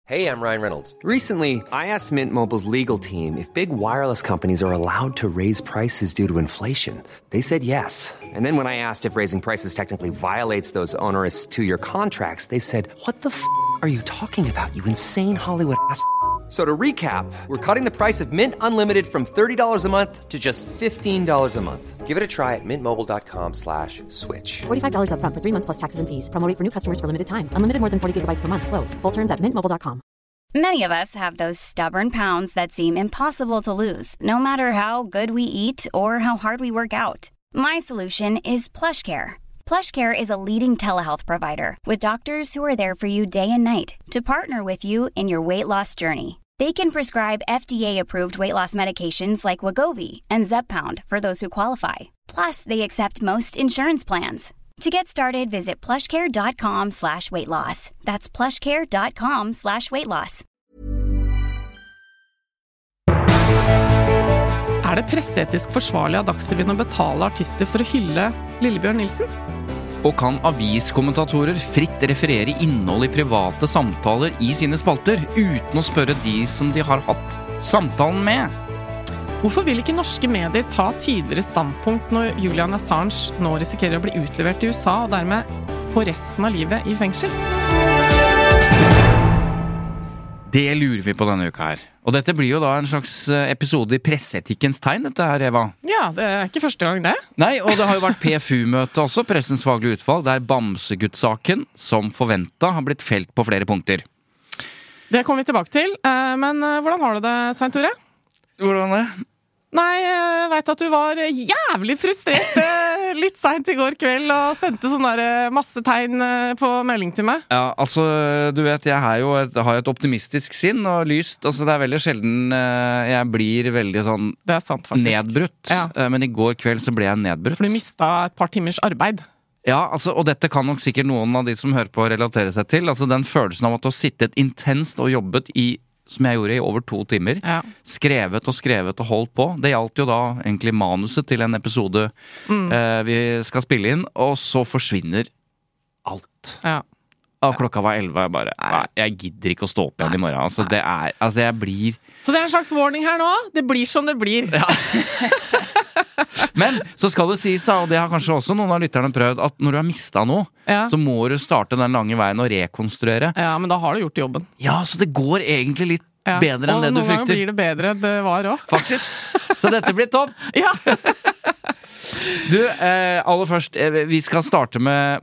Hey, I'm Ryan Reynolds. Recently, I asked Mint Mobile's legal team if big wireless companies are allowed to raise prices due to inflation. They said yes. And then when I asked if raising prices technically violates those onerous two-year contracts, they said, "What the are you talking about, you insane Hollywood ass?" So to recap, we're cutting the price of Mint Unlimited from $30 a month to just $15 a month. Give it a try at mintmobile.com/switch. $45 up front for 3 months plus taxes and fees. Promo rate for new customers for limited time. Unlimited more than 40 gigabytes per month. Slows full terms at mintmobile.com. Many of us have those stubborn pounds that seem impossible to lose, no matter how good we eat or how hard we work out. My solution is PlushCare. PlushCare is a leading telehealth provider with doctors who are there for you day and night to partner with you in your weight loss journey. They can prescribe FDA-approved weight loss medications like Wegovy and Zepbound for those who qualify. Plus, they accept most insurance plans. To get started, visit plushcare.com/weightloss. That's plushcare.com/weightloss. Det presseetisk forsvarlig av Dagsrevyen å betale artister for å hylle Lillebjørn Nilsen? Og kan aviskommentatorer fritt referere innhold i private samtaler i sine spalter, uten å spørre de som de har hatt samtalen med? Hvorfor vil ikke norske medier ta tydeligere standpunkt når Julian Assange nå risikerer å bli utlevert til USA og dermed få resten av livet i fengsel? Det lurer vi på denne uka her. Og dette blir jo da en slags episode i presseetikkens tegn, dette her, Eva. Ja, det er ikke første gang det. Nei, og det har jo vært PFU-møte også, Pressens faglige utvalg, der Bamsegutt-saken, som forventet, har blitt felt på flere punkter. Det kommer vi tilbake til, men hvordan har du det, Svein Tore? Hvordan det? Nei, jeg vet at du var jævlig frustrert litt sent i går kveld og sendte sånne der masse tegn på melding til meg. Ja, altså, du vet, jeg har jo et optimistisk sinn og lyst. Altså, det er veldig sjelden jeg blir veldig sånn det er sant, faktisk. Nedbrutt. Ja. Men i går kveld så ble jeg nedbrutt. For du mistet et par timers arbeid. Ja, altså, og dette kan nok sikkert noen av de som hører på relatere seg til. Altså, den følelsen av at du har sittet intenst og jobbet som jeg gjorde i over 2 timer, ja. skrevet og holdt på. Det gjaldt jo da egentlig manuset til en episode vi skal spille inn, og så forsvinner alt. Ja. Og klokka var 11, jeg bare, jeg gidder ikke å stå opp igjen i morgen. Altså, jeg blir... Så det er en slags warning her nå? Det blir som det blir. Ja. Men så skal det sies da, og det har kanskje også noen av lytterne prøvd, at når du har mistet noe, så må du starte den lange veien og rekonstruere. Ja, men da har du gjort jobben. Ja, så det går egentlig litt bedre enn det du frykter. Og noen ganger blir det bedre enn det var også. Faktisk. Så dette blir topp. Ja. Du, aller først, vi skal starte med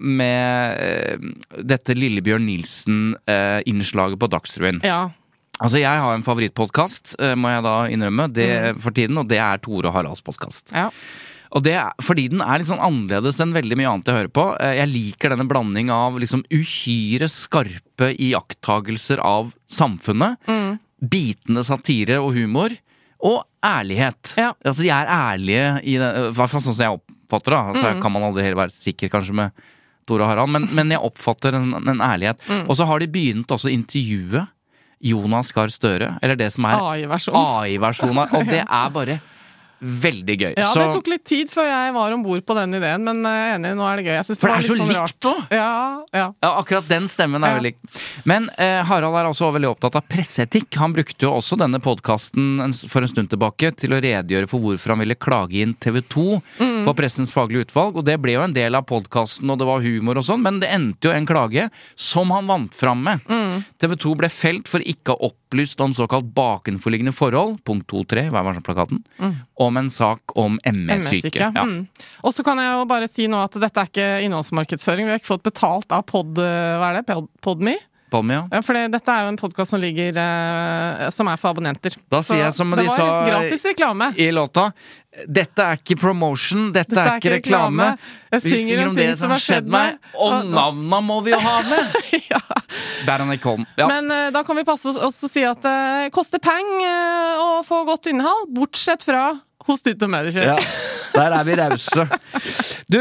dette Lillebjørn Nilsen-innslaget på Dagsrevyen. Ja. Altså, jeg har en favorittpodcast, må jeg da innrømme, for tiden, og det er Tore og Haralds podcast. Ja. Og det fordi den er litt sånn annerledes enn veldig mye annet jeg hører på. Jeg liker denne blanding av liksom uhyre skarpe iakttagelser av samfunnet, bitende satire og humor, og ærlighet. Ja. Altså, de er ærlige i det, i hvert fall sånn som jeg oppfatter det. Altså, kan man aldri helt være sikker kanskje med Tore og Harald, men jeg oppfatter en ærlighet. Og så har de begynt også å intervjue Jonas Gahr Støre, eller det som er AI-versjonen, og det er bare veldig gøy. Ja, det tok litt tid før jeg var ombord på den ideen, men jeg er enig, nå er det gøy. Jeg synes for det var er så sånn likt da! Ja, akkurat den stemmen er jo lik. Men Harald er også veldig opptatt av presseetikk. Han brukte jo også denne podcasten for en stund tilbake til å redegjøre for hvorfor han ville klage inn TV 2 for Pressens faglige utvalg, og det ble jo en del av podcasten, og det var humor og sånn, men det endte jo en klage som han vant fram med. TV 2 ble felt for ikke å opplyst om såkalt bakenforliggende forhold, punkt 2-3, hva var plakaten, om en sak om MS-syke. Ja. Og så kan jeg jo bare si nå at dette er ikke innholdsmarkedsføring, vi har ikke fått betalt av Podme. Ja. Ja, for dette er jo en podcast som ligger som er for abonnenter. Da sier jeg som de sa gratis reklame i låta, dette er ikke promotion, dette er ikke reklame. Jeg synger om det som har skjedd meg, og navna må vi jo ha med. Ja. Baron Icon. Ja. Men da kan vi passe oss å si at det koster penger å få godt innhold, bortsett fra hos Tut og Mediekjør. Ja, der er vi rause. Du,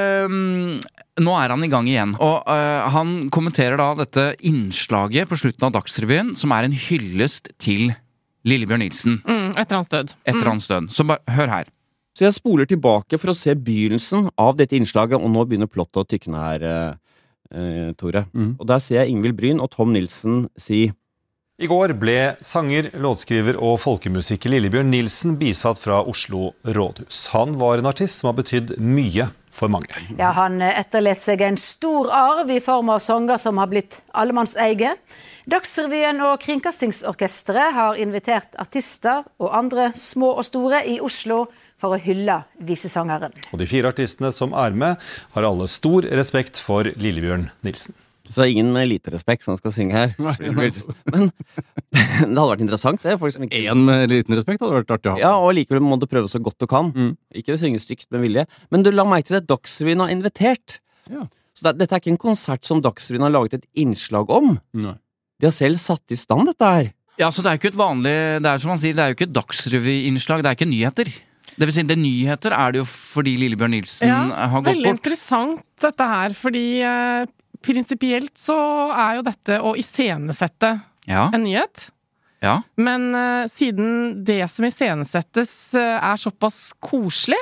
nå er han i gang igjen, og han kommenterer da dette innslaget på slutten av Dagsrevyen, som er en hyllest til Lillebjørn Nilsen. Etter hans død. Så bare, hør her. Så jeg spoler tilbake for å se begynnelsen av dette innslaget, og nå begynner plottet å tykne her, Tore. Og der ser jeg Ingvild Bryn og Tom Nilsen si: I går ble sanger, låtskriver og folkemusiker Lillebjørn Nilsen bisatt fra Oslo rådhus. Han var en artist som har betydd mye for mange. Ja, han etterlet seg en stor arv I form av sanger som har blitt allemanns eie. Dagsrevyen og Kringkastingsorkestret har invitert artister og andre små og store I Oslo for å hylle visesangeren. Og de 4 artistene som med, har alle stor respekt for Lillebjørn Nilsen. Så det ingen med lite respekt som skal synge her. Men det hadde vært interessant det. For eksempel. En med liten respekt hadde vært artig å ha. Ja, og likevel må du prøve så godt du kan. Ikke synge stygt med vilje. Men du la meg til det Dagsrevyen har invitert. Ja. Så dette ikke en konsert som Dagsrevyen har laget et innslag om. Nei. De har selv satt I stand dette her. Ja, så det ikke et vanlig, det som man sier, det jo ikke et dagsrevyinnslag, det ikke nyheter. Det vil si, det nyheter det jo fordi Lillebjørn Nilsen har gått bort. Veldig interessant dette her, fordi prinsipielt så jo dette å iscenesette en nyhet. Ja. Men siden det som iscenesettes såpass koselig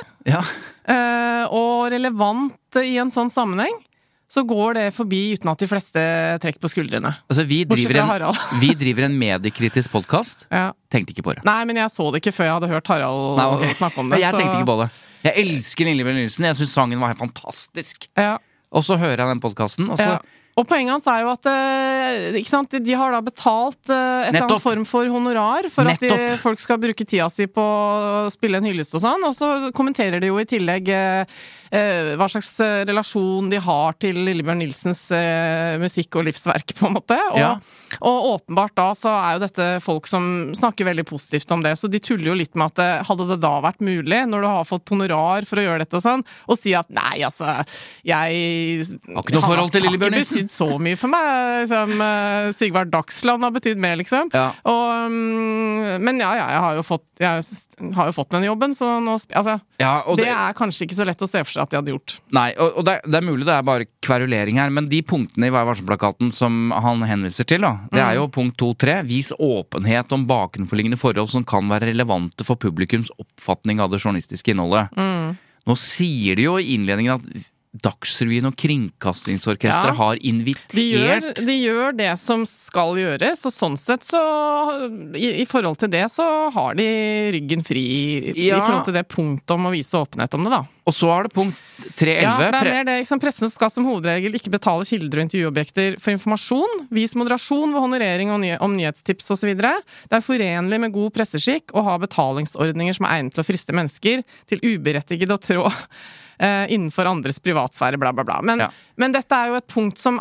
og relevant I en sånn sammenheng, så går det forbi uten at de fleste trekker på skuldrene. Altså, vi driver en mediekritisk podcast. Tenkte ikke på det. Nei, men jeg så det ikke før jeg hadde hørt Harald snakke om det. Jeg tenkte ikke på det. Jeg elsker Lillebjørn Nilsen. Jeg synes sangen var helt fantastisk. Og så hører jeg den podcasten, og så... Og poenget hans jo at ikke sant, de har da betalt et eller annet form for honorar for at folk skal bruke tida si på å spille en hyllest og sånn, og så kommenterer de jo I tillegg hva slags relasjon de har til Lillebjørn Nilsens musikk og livsverk på en måte, og åpenbart da så jo dette folk som snakker veldig positivt om det, så de tuller jo litt med at hadde det da vært mulig, når du har fått honorar for å gjøre dette og sånn, og si at nei, altså, jeg har ikke noe forhold til Lillebjørn Nilsen så mye for meg, liksom, Sigvard Dagsland har betydd mer, liksom. Og, men jeg har jo fått den jobben, så nå, altså, det kanskje ikke så lett å se for seg at de hadde gjort. Nei, og det mulig det bare kverulering her, men de punktene I Vær varsom-plakaten som han henviser til, da, det jo punkt 2.3, vis åpenhet om bakenforliggende forhold som kan være relevante for publikums oppfatning av det journalistiske innholdet. Nå sier de jo I innledningen at Dagsrevyen og Kringkastingsorkestret har invitert. De gjør det som skal gjøres, og sånn sett så I forhold til det så har de ryggen fri I forhold til det punktet om å vise åpenhet om det da. Og så det punkt 3.11. Ja, for det mer det, liksom, pressen skal som hovedregel ikke betale kilder og intervjuobjekter for informasjon, vis moderasjon ved honorering om nyhetstips og så videre. Det forenlig med god presseskikk å ha betalingsordninger som egnet til å friste mennesker til uberettiget å trå innenfor andres privatsfære, bla bla bla. Men dette jo et punkt som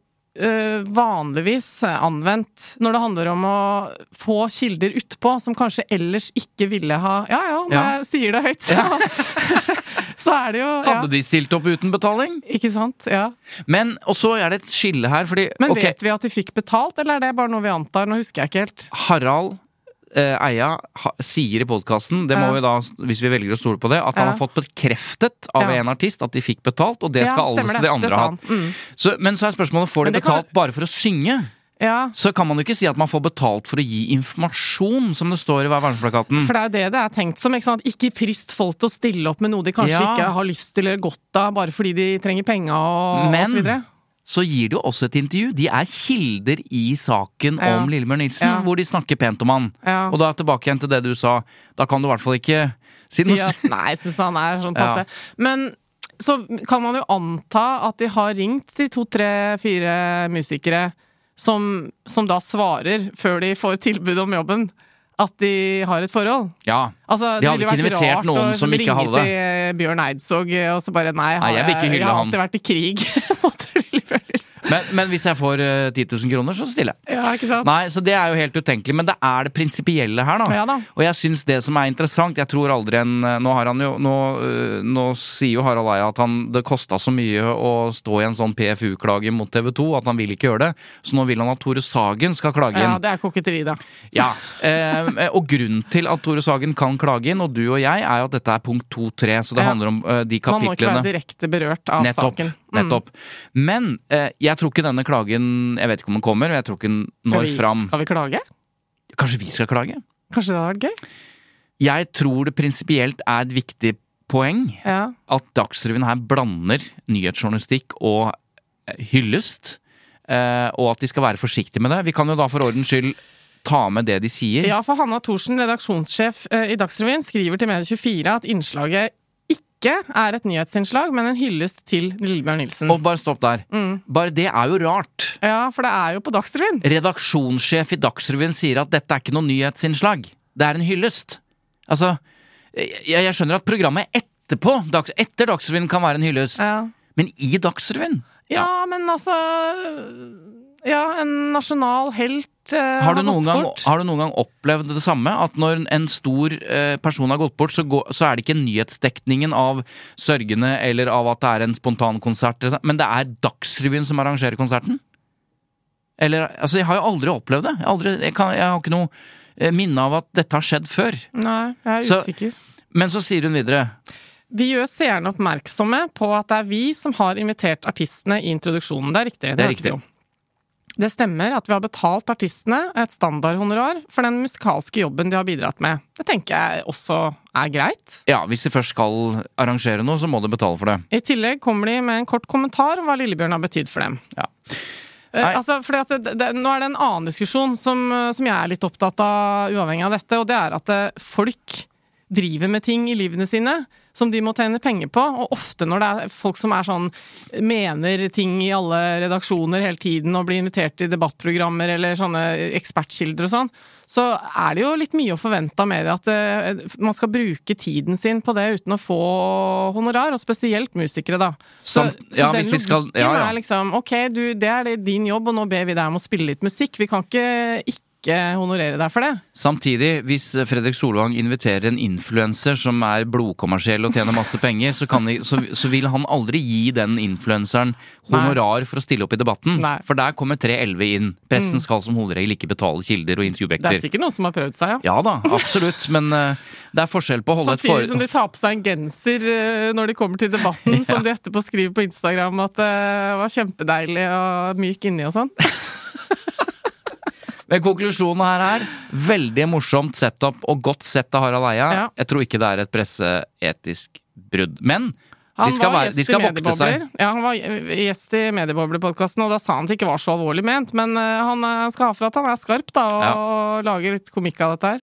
vanligvis anvendt når det handler om å få kilder utpå, som kanskje ellers ikke ville ha når jeg sier det høyt, så det jo Hadde de stilt opp uten betaling? Ikke sant, Men, og så det et skille her, fordi Men vet vi at de fikk betalt, eller det bare noe vi antar? Nå husker jeg ikke helt. Harald Eia sier I podcasten, det må vi da, hvis vi velger å stole på det, at han har fått bekreftet av en artist at de fikk betalt, og det skal alle de andre ha. Men så spørsmålet, får de betalt bare for å synge? Så kan man jo ikke si at man får betalt for å gi informasjon, som det står I Vær varsom-plakaten. For det det tenkt som, ikke sant? Ikke frist folk til å stille opp med noe de kanskje ikke har lyst til eller godt av, bare fordi de trenger penger og så videre. Så gir det jo også et intervju. De kilder I saken om Lillebjørn Nilsen, hvor de snakker pent om han. Og da tilbake igjen til det du sa. Da kan du I hvert fall ikke si noe. Nei, jeg synes han sånn passe. Men så kan man jo anta at de har ringt de 2, 3, 4 musikere som da svarer før de får tilbud om jobben. At de har et forhold. Ja, altså, de hadde ikke invitert noen som ikke hadde det. Ringe til Bjørn Eidsvåg og så bare, nei jeg vil ikke hylle har han. Alltid vært I krig mot Lillebjørn Nilsen. Men hvis jeg får 10 000 kroner, så stiller jeg. Ja, ikke sant? Nei, så det jo helt utenkelig, men det det prinsipielle her da. Ja da. Og jeg synes det som interessant, jeg tror aldri nå har han jo, nå sier jo Harald Eia at det kostet så mye å stå I en sånn PFU-klage mot TV 2, at han vil ikke gjøre det, så nå vil han at Tore Sagen skal klage inn. Ja, det koketteri da. Ja, og grunnen til at Tore Sagen kan klage inn, og du og jeg, jo at dette punkt 2.3, så det handler om de kapitlene. Man må ikke være direkte berørt av saken. Nettopp. Men jeg tror ikke denne klagen, jeg vet ikke om den kommer, jeg tror ikke den når fram. Skal vi klage? Kanskje vi skal klage? Kanskje det hadde vært gøy? Jeg tror det prinsipielt et viktig poeng at Dagsrevyen her blander nyhetsjournalistikk og hyllest, og at de skal være forsiktige med det. Vi kan jo da for ordens skyld ta med det de sier. Ja, for Hanna Thorsen, redaksjonssjef i Dagsrevyen, skriver til Medie24 at innslaget ikke er et nyhetsinnslag, men en hyllest til Lillebjørn Nilsen. Og bare stopp der. Bare det er jo rart. Ja, for det er jo på Dagsrevyen. Redaksjonssjef i Dagsrevyen sier at dette er ikke noe nyhetsinnslag. Det er en hyllest. Altså, jeg skjønner at programmet etterpå, etter Dagsrevyen kan være en hyllest. Ja. Men i Dagsrevyen? Ja, men altså... Ja, en nasjonal helt har du noen gang opplevd det samme? At når en stor person har gått bort, så er det ikke nyhetsdekningen av sørgende eller av at det er en spontan konsert, men det er Dagsrevyen som arrangerer konserten? Eller, altså, jeg har jo aldri opplevd det. Jeg har ikke noe minne av at dette har skjedd før. Nei, jeg er usikker. Men så sier hun videre... Vi gjør seerne oppmerksomme på at det er vi som har invitert artistene i introduksjonen. Det er riktig. Det er riktig. Det stemmer at vi har betalt artistene et standardhonorar for den musikalske jobben de har bidratt med. Det tenker jeg også er greit. Ja, hvis de først skal arrangere noe, så må de betale for det. I tillegg kommer de med en kort kommentar om hva Lillebjørn har betydd for dem. Ja. Altså, fordi at nå er det en annen diskusjon som jeg er litt opptatt av uavhengig av dette, og det er at folk driver med ting i livene sine som de må tjene penger på, og ofte når det er folk som er sånn, mener ting i alle redaksjoner hele tiden og blir invitert til debattprogrammer eller sånne ekspertkilder og sånn, så er det jo litt mye å forvente av media at man skal bruke tiden sin på det uten å få honorar, og spesielt musikere da. Så den logikken er liksom, ok, det er din jobb, og nå ber vi deg om å spille litt musikk. Vi kan ikke honorere deg for det. Samtidig, hvis Fredrik Solvang inviterer en influencer som er blodkommersiell og tjener masse penger, så vil han aldri gi den influenceren honorar for å stille opp i debatten. Nei. For der kommer 311 inn. Pressen skal som hovedregel ikke betale kilder og intervjuobjekter. Det er sikkert noen som har prøvd seg, ja. Ja da, absolutt, men det er forskjell på å holde samtidig som de tar på seg en genser når de kommer til debatten, som de etterpå skriver på Instagram at det var kjempedeilig og myk inni og sånn. Men konklusjonen her er veldig morsomt setup og godt sett av Harald Eia. Ja. Jeg tror ikke det er et presseetisk brudd. Men de skal vokte seg. Ja, han var gjest i Mediebobler-podcasten, og da sa han at det ikke var så alvorlig ment, men han skal ha for at han er skarp da, og lager litt komikk av dette her.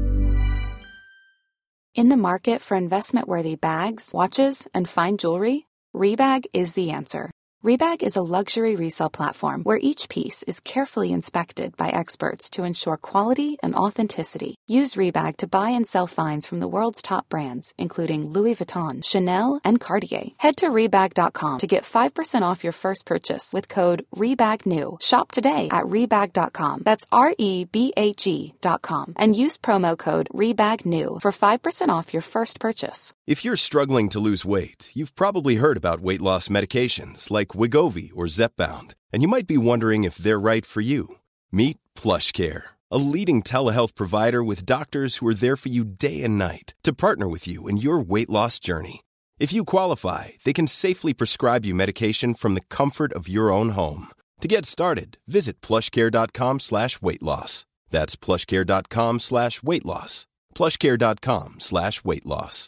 In the market for investment-worthy bags, watches, and fine jewelry, Rebag is the answer. Rebag is a luxury resale platform where each piece is carefully inspected by experts to ensure quality and authenticity. Use Rebag to buy and sell finds from the world's top brands, including Louis Vuitton, Chanel, and Cartier. Head to Rebag.com to get 5% off your first purchase with code REBAGNEW. Shop today at Rebag.com. That's REBAG.com. And use promo code REBAGNEW for 5% off your first purchase. If you're struggling to lose weight, you've probably heard about weight loss medications like Wegovy or Zepbound, and you might be wondering if they're right for you. Meet PlushCare, a leading telehealth provider with doctors who are there for you day and night to partner with you in your weight loss journey. If you qualify, they can safely prescribe you medication from the comfort of your own home. To get started, visit plushcare.com/weightloss. That's plushcare.com/weightloss. plushcare.com/weightloss.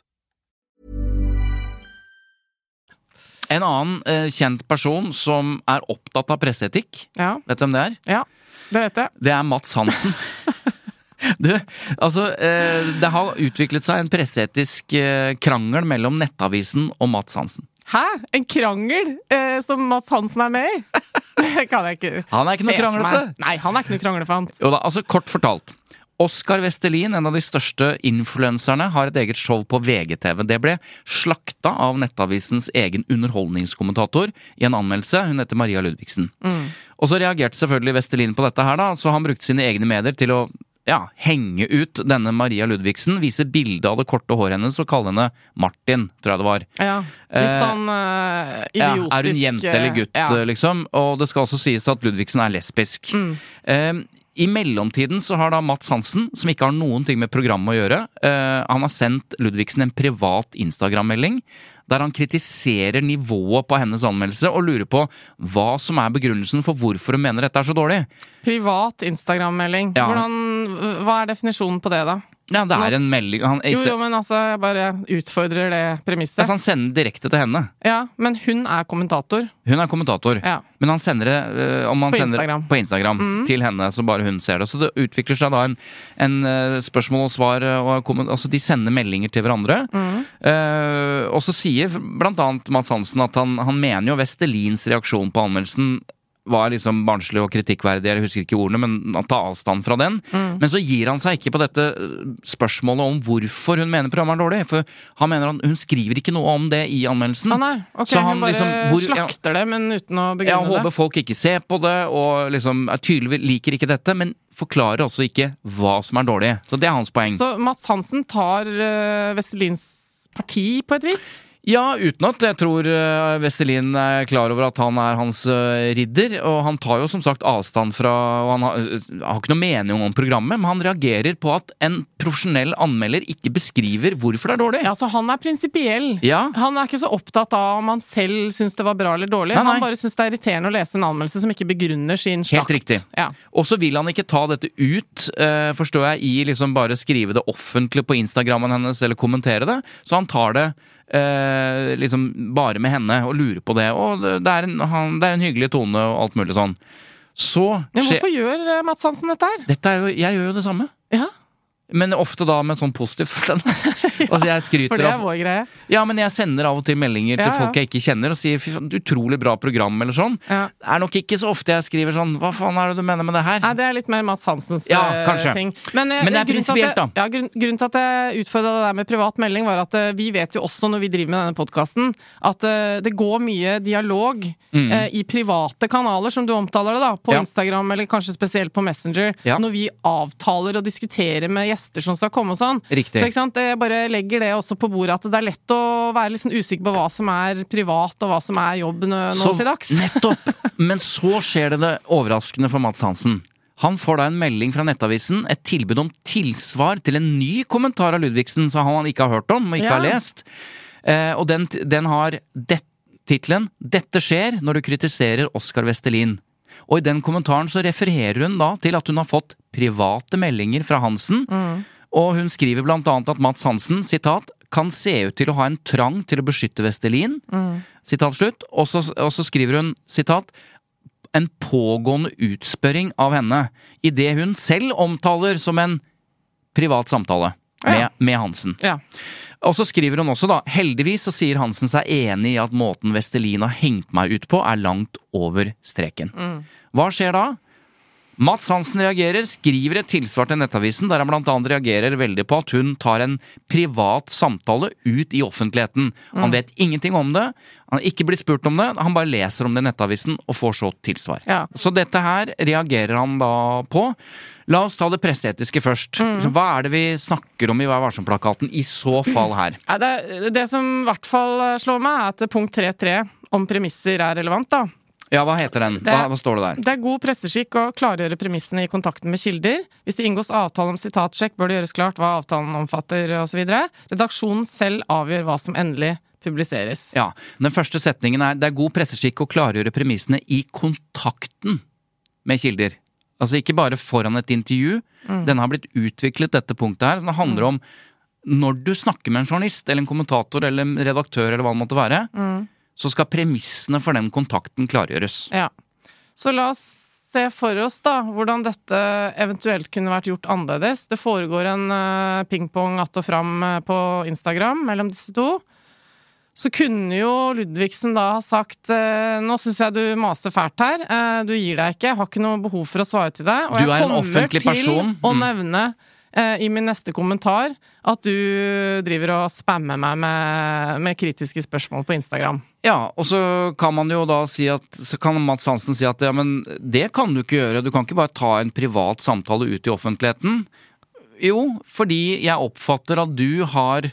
En annen kjent person som er opptatt av presseetikk, vet du hvem det er? Ja, det vet jeg. Det er Mats Hansen. Det har utviklet seg en presseetisk krangel mellom Nettavisen og Mats Hansen. Hæ? En krangel som Mats Hansen er med i? Det kan jeg ikke. Han er ikke noe kranglete. Nei, han er ikke noe kranglefant. Jo da, altså kort fortalt. Oskar Vestelin, en av de største influenserne, har et eget show på VGTV. Det ble slakta av Nettavisens egen underholdningskommentator i en anmeldelse. Hun heter Maria Ludvigsen. Og så reagerte selvfølgelig Vestelin på dette her da, så han brukte sine egne medier til å henge ut denne Maria Ludvigsen, vise bilde av det korte håret hennes og kalle henne Martin, tror jeg det var. Ja, litt sånn idiotisk. Er hun jente eller gutt, liksom? Og det skal også sies at Ludvigsen er lesbisk. I mellomtiden så har da Mats Hansen, som ikke har noen ting med programmet å gjøre, han har sendt Ludvigsen en privat Instagram-melding, der han kritiserer nivået på hennes anmeldelse og lurer på hva som er begrunnelsen for hvorfor hun mener dette er så dårlig. Privat Instagram-melding. Ja. Hva er definisjonen på det da? Ja, det en melding. Jo, men altså, jeg bare utfordrer det premisset. Altså, han sender direkte til henne. Ja, men hun kommentator. Hun kommentator. Ja. Men han sender det på Instagram til henne, så bare hun ser det. Så det utvikler seg da en spørsmål og svar, altså de sender meldinger til hverandre. Og så sier blant annet Mads Hansen at han mener jo Vestelins reaksjon på anmeldelsen var liksom barnslig og kritikkverdig, jeg husker ikke ordene, men ta avstand fra den. Men så gir han seg ikke på dette spørsmålet om hvorfor hun mener programmet dårlig, for han mener hun skriver ikke noe om det i anmeldelsen. Nei, ok, så hun bare slakter det, men uten å begrunne det. Jeg håper folk ikke ser på det, og liksom tydelig liker ikke dette, men forklarer også ikke hva som dårlig. Så det hans poeng. Så Mads Hansen tar Vestelins parti på et vis? Ja, uten at jeg tror Vestelin klar over at han hans ridder, og han tar jo som sagt avstand fra, og han har ikke noe mening om programmet, men han reagerer på at en profesjonell anmelder ikke beskriver hvorfor det dårlig. Ja, så han prinsipiell. Ja. Han ikke så opptatt av om han selv synes det var bra eller dårlig. Nei. Han bare synes det irriterende å lese en anmeldelse som ikke begrunner sin slakt. Helt riktig. Ja. Og så vil han ikke ta dette ut, forstår jeg, i liksom bare skrive det offentlig på Instagrammen hennes, eller kommentere det, så han tar det liksom bare med henne og lurer på det, og det en hyggelig tone og alt mulig sånn. Så men hvorfor gjør Mads Hansen dette her? Jeg gjør jo det samme. Ja. Men ofte da med sånn positivt forstand. Altså jeg skryter for det vår greie. Ja, men jeg sender av og til meldinger til folk jeg ikke kjenner og sier, fy faen, utrolig bra program eller sånn. Det nok ikke så ofte jeg skriver sånn, hva faen det du mener med det her? Nei, det litt mer Mads Hansens ting. Men det prinsipielt da. Ja, grunnen til at jeg utfordret det der med privat melding var at vi vet jo også når vi driver med denne podcasten, at det går mye dialog i private kanaler, som du omtaler det da, på Instagram, eller kanskje spesielt på Messenger, når vi avtaler og diskuterer med gjester som skal komme og sånn. Riktig. Så ikke sant, jeg bare legger det også på bordet, at det lett å være litt sånn usikker på hva som privat, og hva som jobb nå til dags. Nettopp! Men så skjer det overraskende for Mads Hansen. Han får da en melding fra Nettavisen, et tilbud om tilsvar til en ny kommentar av Ludvigsen, som han ikke har hørt om, og ikke har lest. Og den har titlen «Dette skjer når du kritiserer Oskar Vestelin». Og i den kommentaren så refererer hun da til at hun har fått private meldinger fra Hansen, og hun skriver blant annet at Mads Hansen, sitat, kan se ut til å ha en trang til å beskytte Vestelin, sitat slutt, og så skriver hun, sitat, en pågående utspørring av henne, i det hun selv omtaler som en privat samtale med Hansen. Ja. Og så skriver hun også da, heldigvis så sier Hansen seg enig i at måten Vestelin har hengt meg ut på langt over streken. Hva skjer da? Mads Hansen reagerer, skriver et tilsvar til Nettavisen, der han blant annet reagerer veldig på at hun tar en privat samtale ut i offentligheten. Han vet ingenting om det, han har ikke blitt spurt om det, han bare leser om det i Nettavisen og får så tilsvar. Ja. Så dette her reagerer han da på. La oss ta det presseetiske først. Hva det vi snakker om i Vær varsom-plakaten i så fall her? Ja, det som i hvert fall slår meg at punkt 3.3 om premisser relevant da. Ja, hva heter den? Hva står det der? Det god presseskikk å klargjøre premissene i kontakten med kilder. Hvis det inngås avtale om sitatsjekk, bør det gjøres klart hva avtalen omfatter og så videre. Redaksjonen selv avgjør hva som endelig publiseres. Ja, den første setningen det god presseskikk å klargjøre premissene i kontakten med kilder. Altså ikke bare foran et intervju. Den har blitt utviklet dette punktet her. Så det handler om når du snakker med en journalist, eller en kommentator, eller en redaktør, eller hva det måtte være, så skal premissene for den kontakten klargjøres. Ja. Så la oss se for oss da, hvordan dette eventuelt kunne vært gjort annerledes. Det foregår en pingpong att og fram på Instagram mellom disse to. Så kunne jo Ludvigsen da ha sagt, nå synes jeg du maser fælt her, du gir deg ikke, jeg har ikke noe behov for å svare til deg, og jeg kommer til å nevne i min neste kommentar at du driver og spammer meg med kritiske spørsmål på Instagram. Ja, og så kan man jo da si at, så kan Mads Hansen si at ja, men det kan du ikke gjøre, du kan ikke bare ta en privat samtale ut i offentligheten. Jo, fordi jeg oppfatter at du har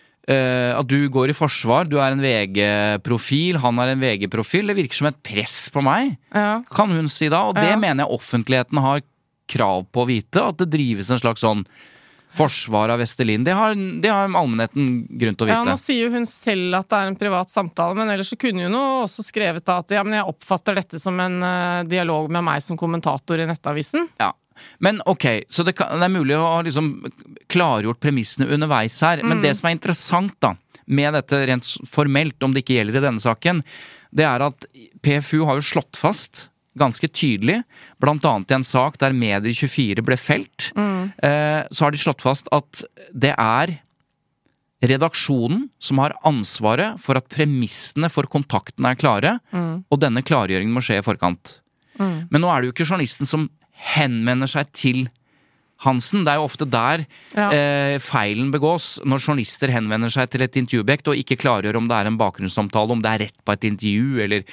at du går i forsvar, du en VG-profil, han en VG-profil, det virker som et press på meg, kan hun si da, og det mener jeg offentligheten har krav på å vite, at det drives en slags sånn forsvar av Vestelin. Det har allmennheten grunn til å vite. Ja, nå sier jo hun selv at det en privat samtale, men ellers så kunne hun jo også skrevet at ja, men jeg oppfatter dette som en dialog med meg som kommentator i Nettavisen. Ja, Men ok, så det er mulig å ha liksom klargjort premissene underveis her, men det som er interessant da, med dette rent formelt, om det ikke gjelder i denne saken, det er at PFU har jo slått fast ganske tydelig, blant annet i en sak der Medier24 ble felt, så har de slått fast at det er redaksjonen som har ansvaret for at premissene for kontakten er klare, og denne klargjøringen må skje i forkant. Men nå er det jo ikke journalisten som henvender seg til Hansen. Det er jo ofte der feilen begås, når journalister henvender seg til et intervjuobjekt og ikke klargjør om det er en bakgrunnssamtale, om det er rett på et intervju, eller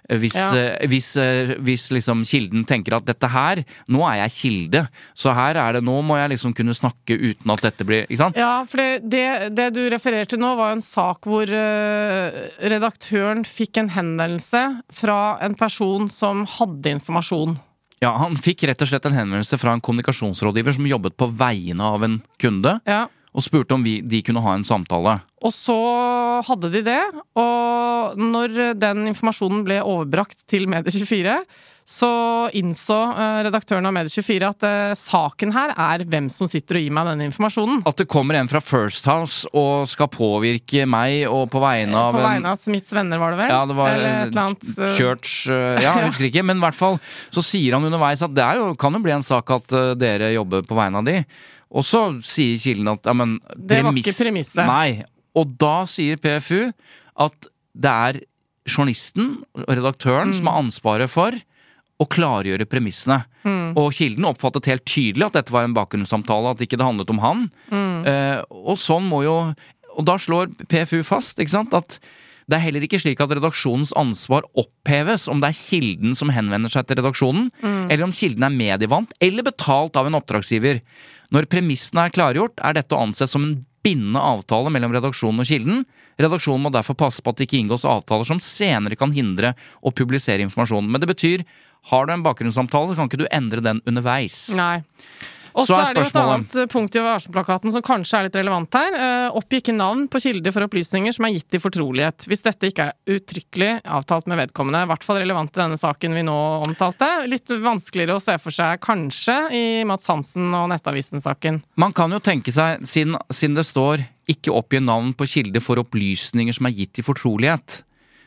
hvis liksom kilden tenker at dette her, nå er jeg kilde, så her er det, nå må jeg liksom kunne snakke uten at dette blir, ikke sant? Ja, for det du refererte nå var jo en sak hvor redaktøren fikk en henvendelse fra en person som hadde informasjon. Ja, han fikk rett og slett en henvendelse fra en kommunikasjonsrådgiver som jobbet på vegne av en kunde, og spurte om de kunne ha en samtale. Og så hadde de det, og når den informasjonen ble overbrakt til Medier24, så innså redaktøren av Medier24 at saken her er hvem som sitter og gir meg denne informasjonen. At det kommer en fra First House og skal påvirke meg og på vegne av... På vegne av Smiths venner var det vel? Ja, det var eller et eller annet... Church, jeg husker ikke, men i hvert fall så sier han underveis at det kan jo bli en sak at dere jobber på vegne av de. Og så sier kilden at, ja, men... Det var ikke premisset. Nei, og da sier PFU at det er journalisten og redaktøren som har ansvaret for å klargjøre premissene. Og kilden oppfattet helt tydelig at dette var en bakgrunnssamtale, at ikke det handlet om han. Og sånn må jo... Og da slår PFU fast, ikke sant, at det er heller ikke slik at redaksjonens ansvar oppheves om det er kilden som henvender seg til redaksjonen, eller om kilden er medievant eller betalt av en oppdragsgiver. Når premissene er klargjort, er dette å anse som en bindende avtale mellom redaksjonen og kilden. Redaksjonen må derfor passe på at det ikke inngås avtaler som senere kan hindre å publisere informasjonen. Men det betyr, har du en bakgrunnssamtale, kan ikke du endre den underveis. Nei. Og så er det jo et annet punkt i varselplakaten som kanskje er litt relevant her. Oppgi ikke navn på kilder for opplysninger som er gitt i fortrolighet. Hvis dette ikke er uttrykkelig avtalt med vedkommende, i hvert fall relevant i denne saken vi nå omtalte. Litt vanskeligere å se for seg kanskje i Mats Hansen og Nettavisen-saken. Man kan jo tenke seg, siden det står ikke oppgi navn på kilder for opplysninger som er gitt i fortrolighet.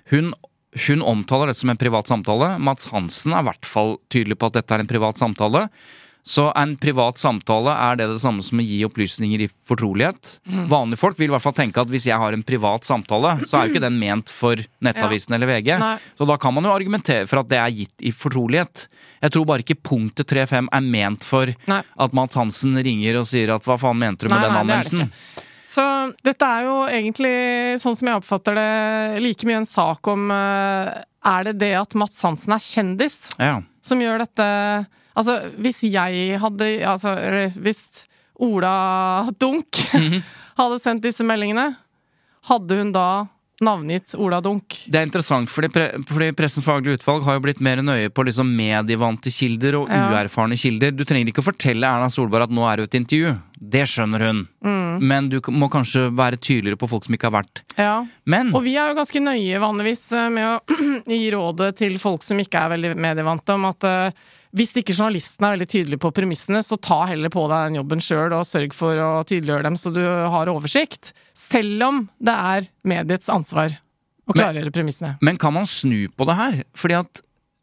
Hun omtaler dette som en privat samtale. Mats Hansen er i hvert fall tydelig på at dette er en privat samtale. Så en privat samtale er det samme som å gi opplysninger i fortrolighet. Vanlige folk vil i hvert fall tenke at hvis jeg har en privat samtale, så er jo ikke den ment for Nettavisen eller VG. Nei. Så da kan man jo argumentere for at det er gitt i fortrolighet. Jeg tror bare ikke punktet 3.5 er ment for at Mats Hansen ringer og sier at hva faen mente du med den anmeldelsen? Så dette er jo egentlig, sånn som jeg oppfatter det, like mye en sak om er det at Mats Hansen er kjendis som gjør dette. Altså, hvis jeg hadde, eller hvis Ola Dunk hadde sendt disse meldingene, hadde hun da navngitt Ola Dunk? Det er interessant, fordi Pressens faglige utvalg har jo blitt mer nøye på liksom medievante kilder og uerfarne kilder. Du trenger ikke å fortelle Erna Solberg at nå er det et intervju. Det skjønner hun. Men du må kanskje være tydeligere på folk som ikke har vært. Og vi er jo ganske nøye vanligvis med å gi rådet til folk som ikke er veldig medievante om at hvis ikke journalisten er veldig tydelig på premissene, så ta heller på deg den jobben selv og sørg for å tydeliggjøre dem så du har oversikt, selv om det er mediets ansvar å klargjøre premissene. Men kan man snu på det her? Fordi at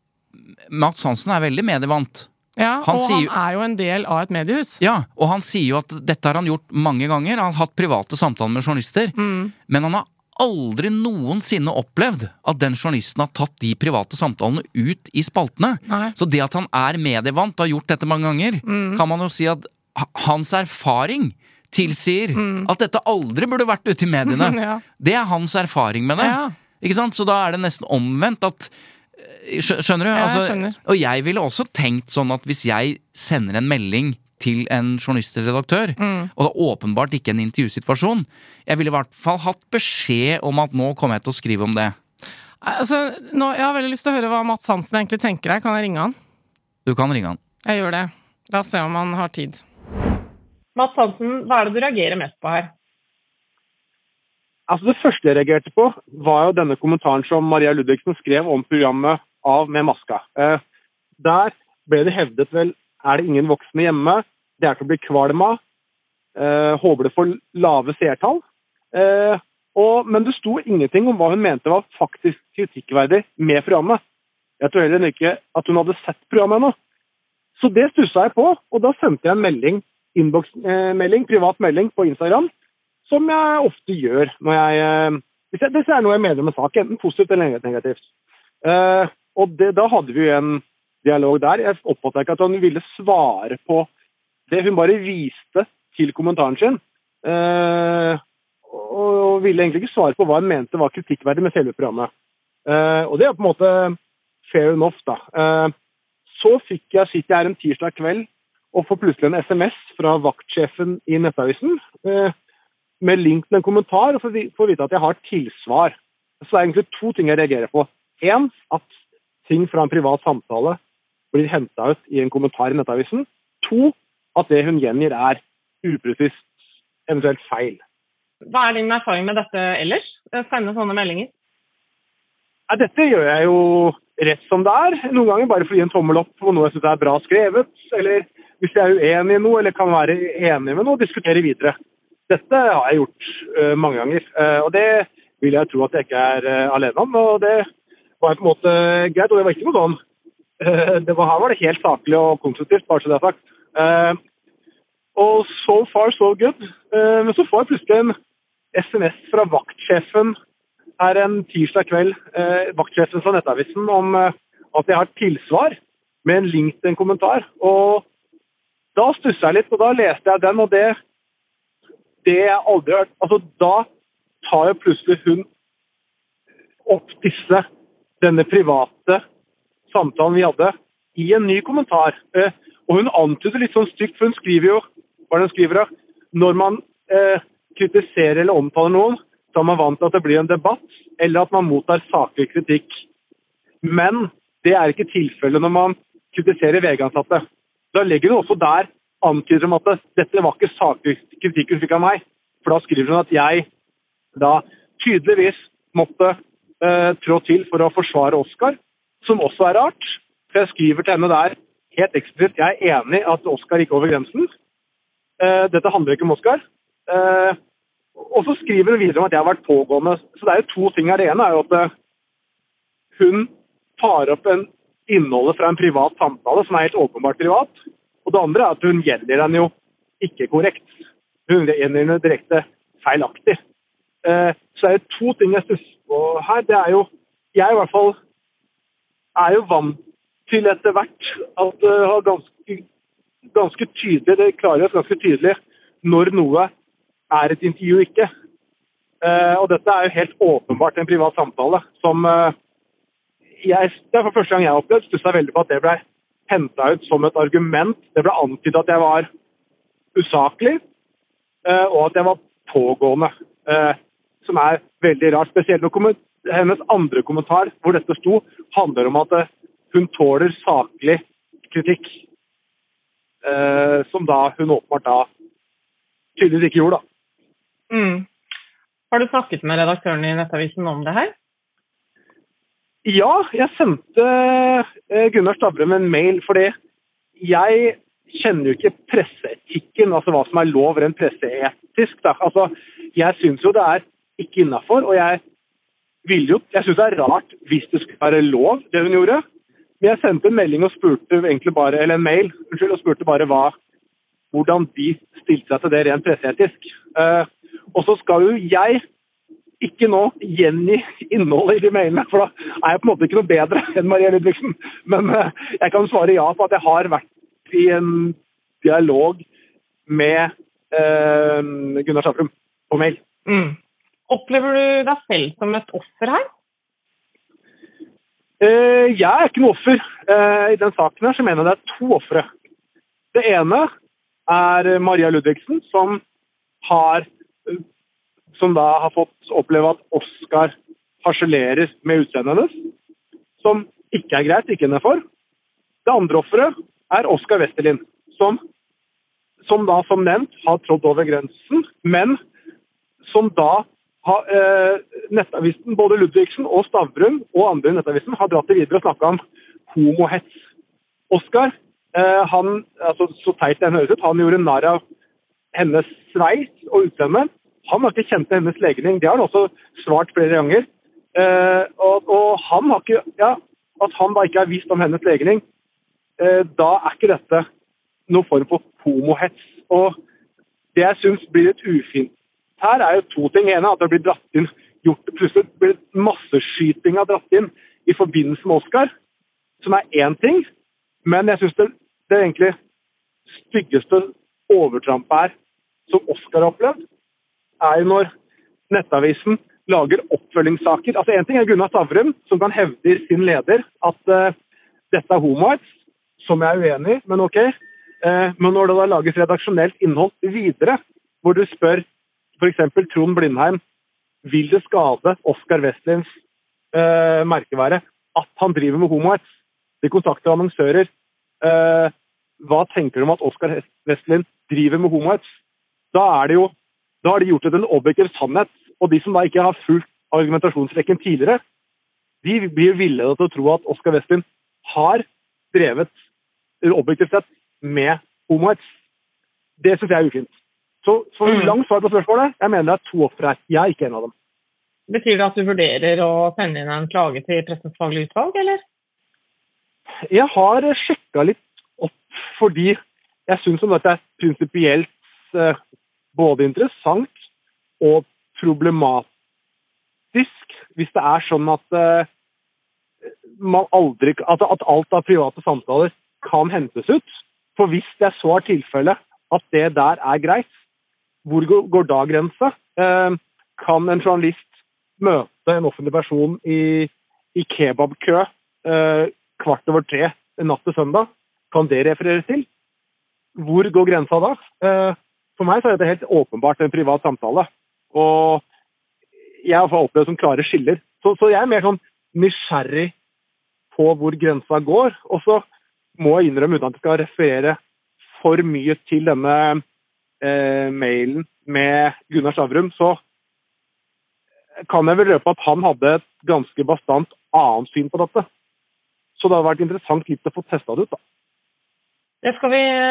Mats Hansen er veldig medievant. Ja, han er jo en del av et mediehus. Ja, og han sier jo at dette har han gjort mange ganger. Han har hatt private samtaler med journalister, men han har aldri noensinne opplevd at den journalisten har tatt de private samtalene ut i spaltene. Så det at han er medievant og har gjort dette mange ganger, kan man jo si at hans erfaring tilsier at dette aldri burde vært ute i mediene. Det er hans erfaring med det. Ikke sant? Så da er det nesten omvendt at skjønner du? Jeg skjønner. Og jeg ville også tenkt sånn at hvis jeg sender en melding til en journalist eller redaktør, og det er åpenbart ikke en intervjusituasjon, jeg ville i hvert fall hatt beskjed om at nå kommer jeg til å skrive om det. Altså, jeg har veldig lyst til å høre hva Mats Hansen egentlig tenker her. Kan jeg ringe han? Du kan ringe han. Jeg gjør det. La oss se om han har tid. Mats Hansen, hva er det du reagerer mest på her? Altså, det første jeg reagerte på var jo denne kommentaren som Maria Ludvigsen skrev om programmet Av med maska. Der ble det hevdet vel det ingen voksne hjemme, det til å bli kvalma, håper det får lave seertall. Men det sto ingenting om hva hun mente var faktisk kritikkverdig med programmet. Jeg tror heller ikke at hun hadde sett programmet ennå. Så det stusset jeg på, og da sendte jeg en melding, privat melding på Instagram, som jeg ofte gjør når hvis det noe jeg mener med sak, enten positivt eller negativt. Og da hadde vi jo en dialog der. Jeg oppfattet ikke at hun ville svare på det. Hun bare viste til kommentaren sin, og ville egentlig ikke svare på hva hun mente var kritikkverdig med selve programmet. Og det på en måte fair enough da. Så sitter jeg her en tirsdag kveld og får plutselig en SMS fra vaktsjefen i Nettavisen med link til en kommentar og får vite at jeg har tilsvar. Så det egentlig 2 ting jeg reagerer på. 1, at ting fra en privat samtale blir hentet ut i en kommentar i Nettavisen. 2, at det hun gjengir upresist, eventuelt feil. Hva din erfaring med dette ellers? Sende sånne meldinger? Dette gjør jeg jo rett som det Noen ganger bare for å gi en tommel opp på noe jeg synes bra skrevet, eller hvis jeg uenig i noe, eller kan være enig med noe, diskutere videre. Dette har jeg gjort mange ganger, og det vil jeg tro at jeg ikke alene om, og det var på en måte greit, og det var ikke noe sånn. Her var det helt saklig og konstruktivt, bare så det sagt. Og so far, so good. Men så får jeg plutselig en SMS fra vaktsjefen her en tirsdag kveld, vaktsjefen fra Nettavisen, om at jeg har tilsvar med en link til en kommentar. Og da stusset jeg litt, og da leste jeg den, og det jeg aldri har hørt. Altså, da tar jeg plutselig hun opp denne private samtalen vi hadde i en ny kommentar. Og hun antyder litt sånn stygt, for hun skriver jo, hva den skriver da, når man kritiserer eller omtaler noen, så er man vant til at det blir en debatt, eller at man mottar saklig kritikk. Men det ikke tilfellet når man kritiserer VG-ansatte. Da legger hun også der antyder om at dette var ikke saklig kritikk hun fikk av meg, for da skriver hun at jeg da tydeligvis måtte trå til for å forsvare Oscar, som også rart. For jeg skriver til henne der helt eksplisitt, jeg enig at Oscar gikk over grensen. Dette handler ikke om Oscar. Og så skriver hun videre om at jeg har vært pågående. Så det jo 2 ting her. Det ene jo at hun tar opp innholdet fra en privat samtale som helt åpenbart privat. Og det andre at hun gjelder den jo ikke korrekt. Hun gjelder den direkte feilaktig. Så det 2 ting jeg stusser på her. Det jo, jeg i hvert fall jo vant til etter hvert at det har ganske tydelig, det klargjøres ganske tydelig når noe et intervju ikke. Og dette jo helt åpenbart en privat samtale som det for første gang jeg opplevde, stusset veldig på at det ble hentet ut som et argument. Det ble antydet at jeg var usaklig, og at jeg var pågående, som veldig rart. Spesielt når hennes andre kommentar, hvor dette sto, handler om at hun tåler saklig kritikk, som da hun åpenbart da tydeligvis ikke gjorde da. Har du snakket med redaktøren i Nettavisen om det her? Ja, jeg sendte Gunnar Stavrum en mail, fordi jeg kjenner jo ikke presseetikken, altså hva som lov rent presseetisk. Da. Altså, jeg synes jo det ikke innenfor, og jeg synes det rart hvis det skulle være lov, det hun gjorde. Men jeg sendte en melding og spurte egentlig bare, eller en mail, og spurte bare hvordan de stilte seg til det rent presseetisk. Og så skal jo jeg ikke nå gjengi innholdet i de mailene, for da jeg på en måte ikke noe bedre enn Maria Ludvigsen. Men jeg kan svare ja på at jeg har vært i en dialog med Gunnar Stavrum på mail. Opplever du deg selv som et offer her? Jeg ikke noe offer. I den saken her så mener jeg det 2 offere. Det ene Maria Ludvigsen, som da har fått oppleve at Oscar harselerer med utseendet hennes, som ikke greit, ikke innenfor. Det andre offeret Oscar Westerlind, som da som nevnt har trådt over grensen, men som da Nettavisen, både Ludvigsen og Stavrum og andre i Nettavisen har dratt det videre og snakket om homohets. Oscar Han, altså så teit den høres ut, han gjorde narr av hennes sveis og utseende. Han har ikke kjent hennes legning, det har han også svart flere ganger. Og han har ikke, at han da ikke har visst om hennes legning, da ikke dette noen form for homohets. Og det jeg synes blir et ufint her jo to ting. En at det blir dratt inn, plutselig blir masseskyting av dratt inn i forbindelse med Oscar, som en ting. Men jeg synes det egentlig styggeste overtrampet her, som Oscar har opplevd, jo når Nettavisen lager oppfølgingssaker. Altså en ting Gunnar Stavrum, som kan hevde i sin leder at dette homohets, som jeg uenig i, men ok. Men når det da lages redaksjonelt innhold videre, hvor du spør for eksempel Trond Blindheim, vil det skade Oscar Westlins merkevære at han driver med homohets? De kontakter annonsører. Hva tenker du om at Oscar Westlin driver med homohets? Da har de gjort det til en objektiv sannhet, og de som da ikke har fulgt argumentasjonsrekken tidligere, de blir villedet til å tro at Oscar Westlin har drevet objektivt sett med homohets. Det synes jeg ufint. Så langt svar på spørsmålet, jeg mener det to ofre her. Jeg ikke en av dem. Betyr det at du vurderer å sende inn en klage til Pressens Faglige Utvalg, eller? Jeg har sjekket litt opp, fordi jeg synes at dette prinsipielt både interessant og problematisk, hvis det sånn at man aldri, at alt av private samtaler kan hentes ut. For hvis det så tilfelle at det der greit, hvor går da grensa? Kan en journalist møte en offentlig person i kebabkø 3:15 natt til søndag? Kan det refereres til? Hvor går grensa da? For meg så det helt åpenbart en privat samtale. Og jeg har opplevd som klare skiller. Så jeg mer sånn nysgjerrig på hvor grensa går. Og så må jeg innrømme uten at jeg skal referere for mye til denne mailen med Gunnar Stavrum, så kan jeg vel røpe at han hadde et ganske bastant annet syn på dette. Så det har vært interessant litt å få testet det ut da. Det skal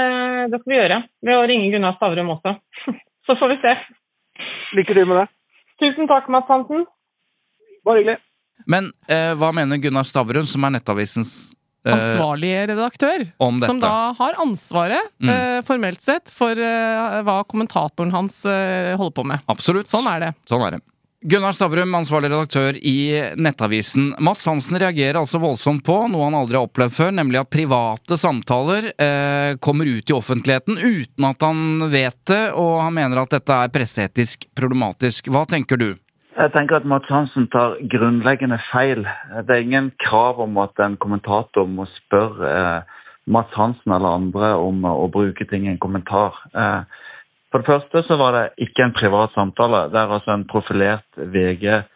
vi gjøre. Ved å ringe Gunnar Stavrum også. Så får vi se. Lykke til med det. Tusen takk, Mads Hansen. Bare hyggelig. Men hva mener Gunnar Stavrum, som Nettavisens ansvarlige redaktør, som da har ansvaret, formelt sett, for hva kommentatoren hans holder på med? Absolutt. Sånn det. Sånn det. Gunnar Stavrum, ansvarlig redaktør i Nettavisen. Mats Hansen reagerer altså voldsomt på noe han aldri har opplevd før, nemlig at private samtaler kommer ut i offentligheten uten at han vet det, og han mener at dette presseetisk problematisk. Hva tenker du? Jeg tenker at Mats Hansen tar grunnleggende feil. Det ingen krav om at en kommentator må spørre Mats Hansen eller andre om å bruke ting i en kommentar. For det første så var det ikke en privat samtale. Det altså en profilert VG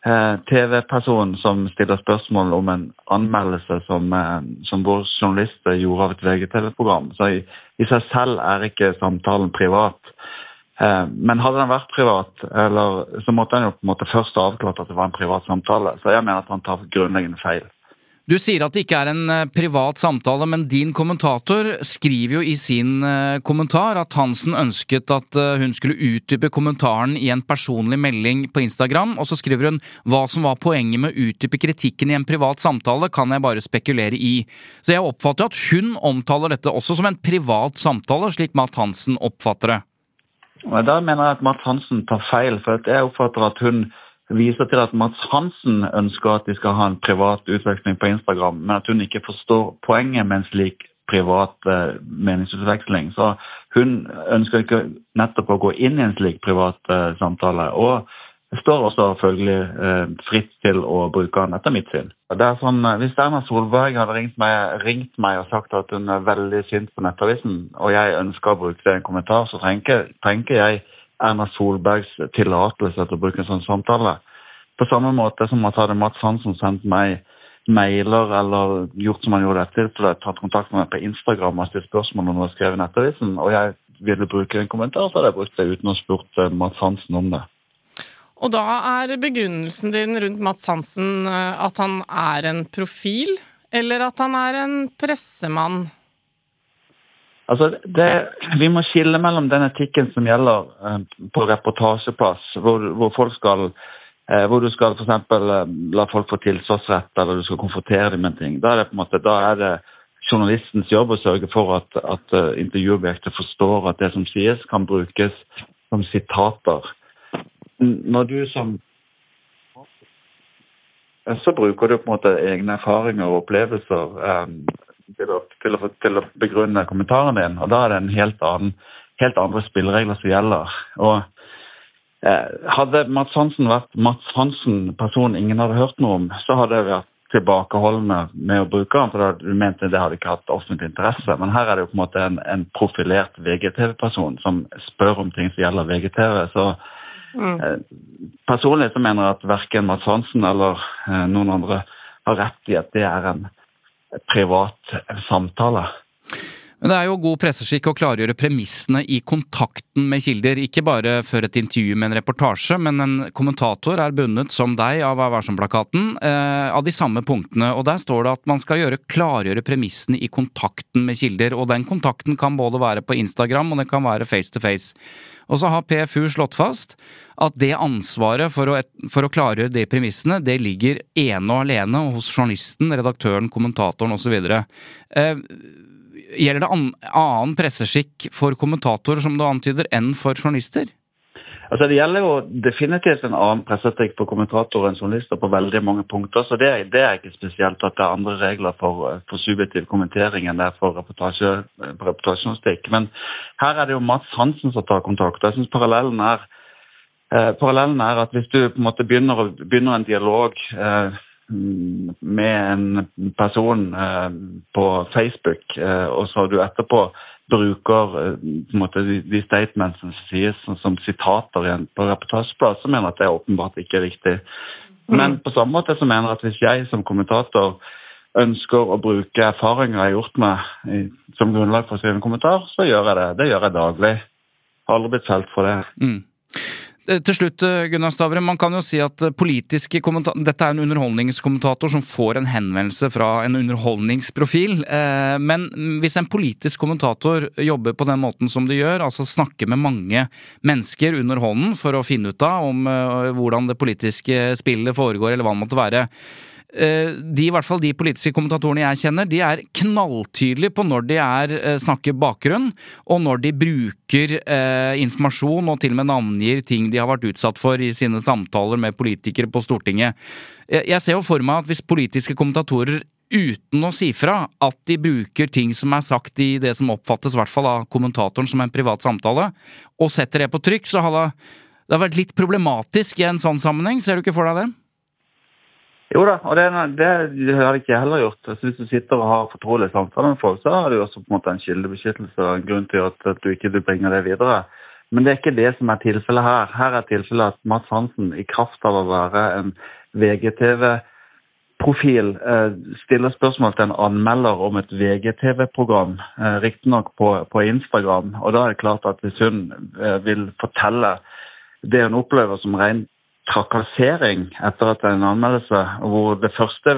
TV-person som stiller spørsmål om en anmeldelse som vår journalist gjorde av et VG-TV-program. Så i seg selv ikke samtalen privat. Men hadde den vært privat, så måtte han jo på en måte først avklart at det var en privat samtale. Så jeg mener at han tar grunnleggende feil. Du sier at det ikke en privat samtale, men din kommentator skriver jo i sin kommentar at Hansen ønsket at hun skulle utdype kommentaren i en personlig melding på Instagram, og så skriver hun hva som var poenget med å utdype kritikken i en privat samtale, kan jeg bare spekulere i. Så jeg oppfatter at hun omtaler dette også som en privat samtale, slik Mats Hansen oppfatter det. Da mener jeg at Mats Hansen tar feil, for jeg oppfatter at hun viser til at Mats Hansen ønsker at de skal ha en privat utveksling på Instagram, men at hun ikke forstår poenget med en slik privat meningsutveksling. Så hun ønsker ikke nettopp å gå inn i en slik privat samtale, og står også følgelig fritt til å bruke den etter mitt syn. Det sånn, hvis Erna Solberg hadde ringt meg og sagt at hun veldig sint på Nettavisen, og jeg ønsker å bruke det i en kommentar, så trenger jeg Erna Solbergs tillatelse til å bruke en sånn samtale. På samme måte som at hadde Mats Hansen sendt meg mailer eller gjort som han gjorde dette til å tatt kontakt med meg på Instagram og stilt spørsmål om noe skrevet i Nettavisen, og jeg ville bruke en kommentar, så hadde jeg brukt det uten å spurt Mats Hansen om det. Og da begrunnelsen din rundt Mats Hansen at han en profil, eller at han en pressemann? Altså, vi må skille mellom den etikken som gjelder på reportasjeplass, hvor folk skal, hvor du skal for eksempel la folk få tilsvarsrett, eller du skal konfrontere dem med ting. Da er det på en måte, da er det journalistens jobb å sørge for at intervjuobjektet forstår at det som sies kan brukes som sitater. Når du så bruker du på en måte egne erfaringer og opplevelser til å begrunne kommentaren din, og da er det en helt andre spilleregler som gjelder. Og hadde Mats Hansen vært Mats Hansen, personen ingen hadde hørt noe om, så hadde jeg vært tilbakeholdende med å bruke han, for du mente det hadde ikke hatt offentlig interesse. Men her er det jo på en måte en profilert VGTV-person som spør om ting som gjelder VGTV, så personlig så mener jeg at hverken Mats Hansen eller noen andre har rett i at det er en privat samtale. Men det er jo god presseskikk å klargjøre premissene i kontakten med kilder, ikke bare før et intervju med en reportasje, men en kommentator er bundet som deg av Vær varsom-plakaten av de samme punktene, og der står det at man skal klargjøre premissene i kontakten med kilder, og den kontakten kan både være på Instagram og det kan være face to face. Og så har PFU slått fast at det ansvaret for å klargjøre de premissene, det ligger ene og alene hos journalisten, redaktøren, kommentatoren og så videre. Gjelder det annen presseskikk for kommentatorer, som du antyder, enn for journalister? Altså, det gjelder jo definitivt en annen presseskikk for kommentatorer enn journalister på veldig mange punkter, så det er ikke spesielt at det er andre regler for subjektiv kommentering enn det er for reportasjonistikk. Men her er det jo Mats Hansen som tar kontakt. Jeg synes parallellen er at hvis du på en måte begynner en dialog med en person på Facebook, og så du etterpå bruker på en måte, de statements som sies som sitater på reportasjeplass, så mener jeg at det åpenbart ikke er riktig. Men på samme måte så mener jeg at hvis jeg som kommentator ønsker å bruke erfaringer jeg har gjort meg som grunnlag for å skrive en kommentar, så gjør jeg det. Det gjør jeg daglig. Jeg har aldri blitt felt for det. Til slutt, Gunnar Stavre, man kan jo si at dette er en underholdningskommentator som får en henvendelse fra en underholdningsprofil, men hvis en politisk kommentator jobber på den måten som de gjør, altså snakker med mange mennesker under hånden for å finne ut av om hvordan det politiske spillet foregår, eller hva det måtte være, i hvert fall de politiske kommentatorene jeg kjenner, de er knalltydelige på når de snakker bakgrunn, og når de bruker informasjon og til og med navngir ting de har vært utsatt for i sine samtaler med politikere på Stortinget. Jeg ser jo for meg at hvis politiske kommentatorer uten å si fra at de bruker ting som er sagt i det som oppfattes i hvert fall av kommentatoren som en privat samtale, og setter det på trykk, så har det vært litt problematisk i en sånn sammenheng. Ser du ikke for deg det? Jo da, og det har jeg ikke heller gjort. Så hvis du sitter og har fortrolige samtaler med folk, så har du også på en måte en kildebeskyttelse og en grunn til at du ikke bringer det videre. Men det er ikke det som er tilfellet her. Her er tilfellet at Mats Hansen, i kraft av å være en VGTV-profil, stiller spørsmål til en anmelder om et VGTV-program, riktig nok på Instagram. Og da er det klart at hvis hun vil fortelle det hun opplever som ren trakassering etter at det er en anmeldelse, hvor det første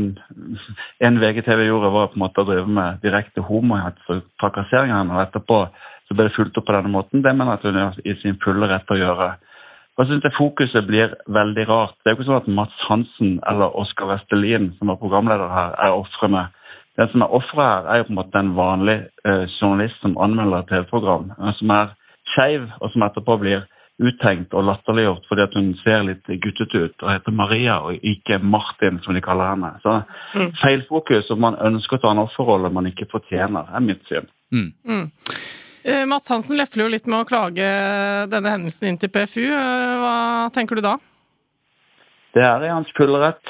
en VGTV gjorde var på en måte å drive med direkte homohets og trakassering henne, og etterpå så ble det fulgt opp på denne måten. Det mener jeg at hun er i sin fulle rett å gjøre. Og jeg synes det fokuset blir veldig rart. Det er jo ikke sånn at Mats Hansen eller Oskar Vestelin, som er programleder her, er offrene. Den som er offret her er jo på en måte en vanlig journalist som anmelder et TV-program, som er skeiv, og som etterpå blir uttenkt og latterliggjort fordi at hun ser litt guttet ut og heter Maria og ikke Martin, som de kaller henne. Så feilfokus, om man ønsker å ta en offerrolle man ikke fortjener, er mitt syn. Mats Hansen lefler jo litt med å klage denne hendelsen inn til PFU. Hva tenker du da? Det er i hans fulle rett.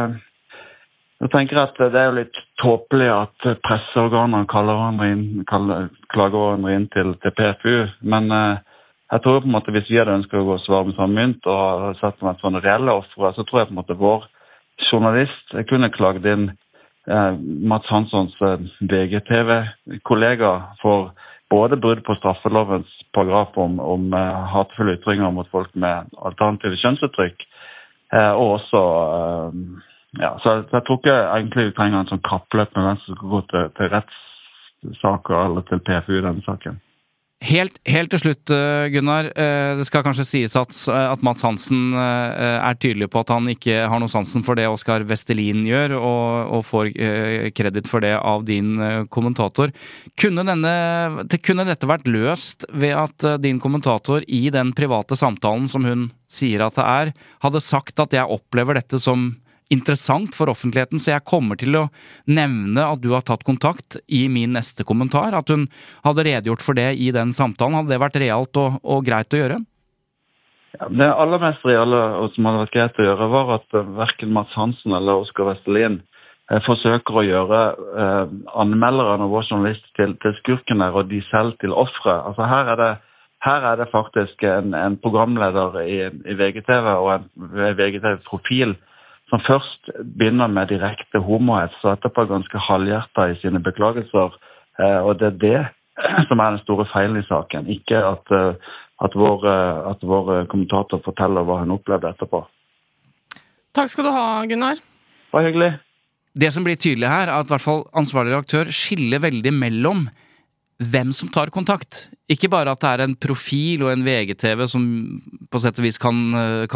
Jeg tenker at det er jo litt tåpelig at presseorganer klager hverandre inn til PFU, men jeg tror på en måte hvis vi hadde ønsket å gå og svare med samme mynt og sett med et sånne reelle offre, så tror jeg på en måte vår journalist kunne klaget inn Mats Hanssons VGTV-kollega for både brudd på straffelovens paragraf om hatefulle ytringer mot folk med alternative kjønnsuttrykk, og også så jeg tror ikke egentlig vi trenger en sånn kappløp med hvem som skal gå til saker eller til PFU i denne saken. Helt til slutt, Gunnar, det skal kanskje sies at Mats Hansen tydelig på at han ikke har noe sansen for det Oskar Vestelin gjør, og får kredit for det av din kommentator. Kunne dette vært løst ved at din kommentator i den private samtalen som hun sier at det hadde sagt at jeg opplever dette som interessant for offentligheten, så jeg kommer til å nevne at du har tatt kontakt i min neste kommentar, at hun hadde redegjort for det i den samtalen. Hadde det vært realt og greit å gjøre? Ja, det aller mest reale og som hadde vært greit å gjøre var at hverken Mats Hansen eller Oskar Vestelin forsøker å gjøre anmelderen og vår journalist til skurken der, og de selv til offre. Altså her er det faktisk en programleder i VGTV og en VGTV-profil som først begynner med direkte homohets, så etterpå ganske halvhjertet i sine beklagelser. Og det det som den store feilen i saken, ikke at vår kommentator forteller hva hun opplevde etterpå. Takk skal du ha, Gunnar. Det var hyggelig. Det som blir tydelig her, at i hvert fall ansvarlig redaktør skiller veldig mellom hvem som tar kontakt. Ikke bare at det en profil og en VGTV som på sett og vis det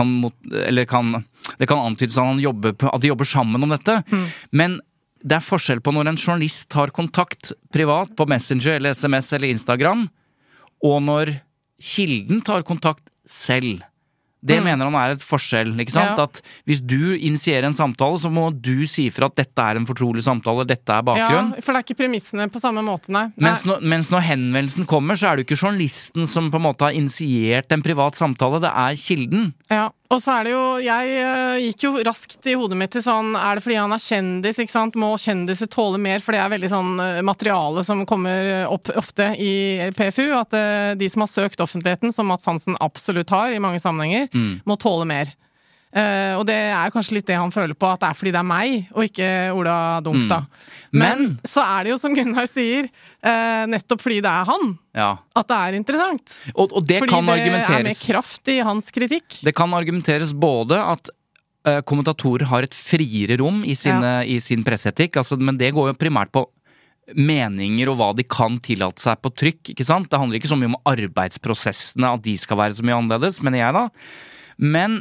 kan antydes at de jobber sammen om dette, men det forskjell på når en journalist tar kontakt privat på Messenger eller SMS eller Instagram, og når kilden tar kontakt selv. Det mener han et forskjell, ikke sant? Ja. At hvis du initierer en samtale, så må du si for at dette en fortrolig samtale, dette bakgrunn. Ja, for det ikke premissene på samme måte, nei. Mens når henvendelsen kommer, så det jo ikke journalisten som på en måte har initiert en privat samtale, det kilden. Ja, og så det jo, jeg gikk jo raskt i hodet mitt til sånn, det fordi han kjendis, ikke sant? Må kjendiser tåle mer, for det veldig sånn materiale som kommer opp ofte i PFU, at de som har søkt offentligheten, som Mats Hansen absolutt har i mange sammenhenger, må tåle mer. Og det kanskje litt det han føler på, at det fordi det meg, og ikke Ola Dunk da. Men så det jo som Gunnar sier, nettopp fordi det han, at det interessant. Og det fordi kan argumenteres. Fordi det mer kraft i hans kritikk. Det kan argumenteres både at kommentatorer har et friere rom i sin presseetikk, men det går jo primært på meninger og hva de kan tillate seg på trykk, ikke sant? Det handler ikke så mye om arbeidsprosessene, at de skal være så mye annerledes, mener jeg da. Men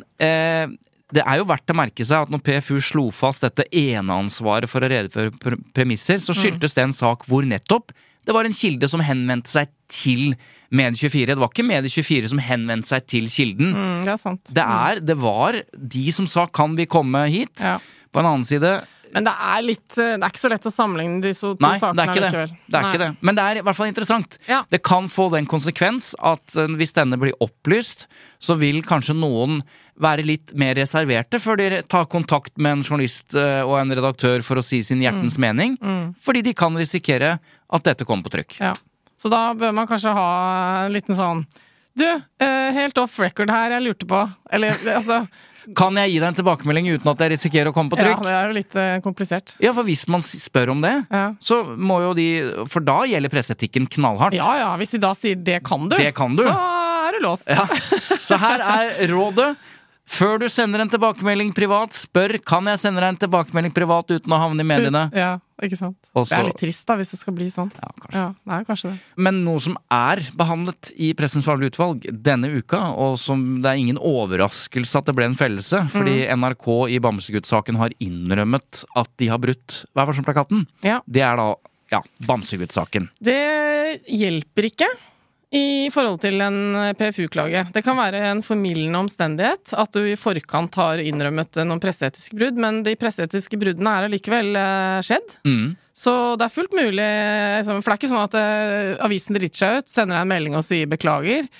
det jo verdt å merke seg at når PFU slo fast dette eneansvaret for å redegjøre premisser, så skyldtes det en sak hvor nettopp det var en kilde som henvendte seg til Medie24. Det var ikke Medie24 som henvendte seg til kilden. Det sant. Det var de som sa, kan vi komme hit? Ja. På en annen side... Men det litt, det ikke så lett å sammenligne de to sakene. Nei, det ikke det. Men det i hvert fall interessant. Ja. Det kan få den konsekvens at hvis denne blir opplyst, så vil kanskje noen være litt mer reserverte før de tar kontakt med en journalist og en redaktør for å si sin hjertens mening, fordi de kan risikere at dette kommer på trykk. Ja. Så da bør man kanskje ha en liten sånn, helt off record her, jeg lurte på, eller altså... Kan jeg gi deg en tilbakemelding uten at jeg risikerer å komme på trykk? Ja, det jo litt komplisert. Ja, for hvis man spør om det, så må jo for da gjelder presseetikken knallhardt. Ja, hvis de da sier det kan du, så du låst. Ja. Så her rådet. Før du sender en tilbakemelding privat, spør, kan jeg sende deg en tilbakemelding privat uten å havne i mediene? Ja, ikke sant. Også, det litt trist da, hvis det skal bli sånn. Ja, kanskje. Ja, kanskje det. Men noe som behandlet i Pressens faglige utvalg denne uka, og som det ingen overraskelse at det ble en fellelse, fordi NRK i Bamsegutt-saken har innrømmet at de har brutt Vær varsom-plakaten. Ja. Det da, Bamsegutt-saken. Det hjelper ikke i forhold til en PFU-klage. Det kan være en formildende omstendighet at du i forkant har innrømmet noen presseetiske brudd, men de presseetiske bruddene likevel skjedd. Så det fullt mulig, for det ikke sånn at avisen driter seg ut, sender deg en melding og sier beklager,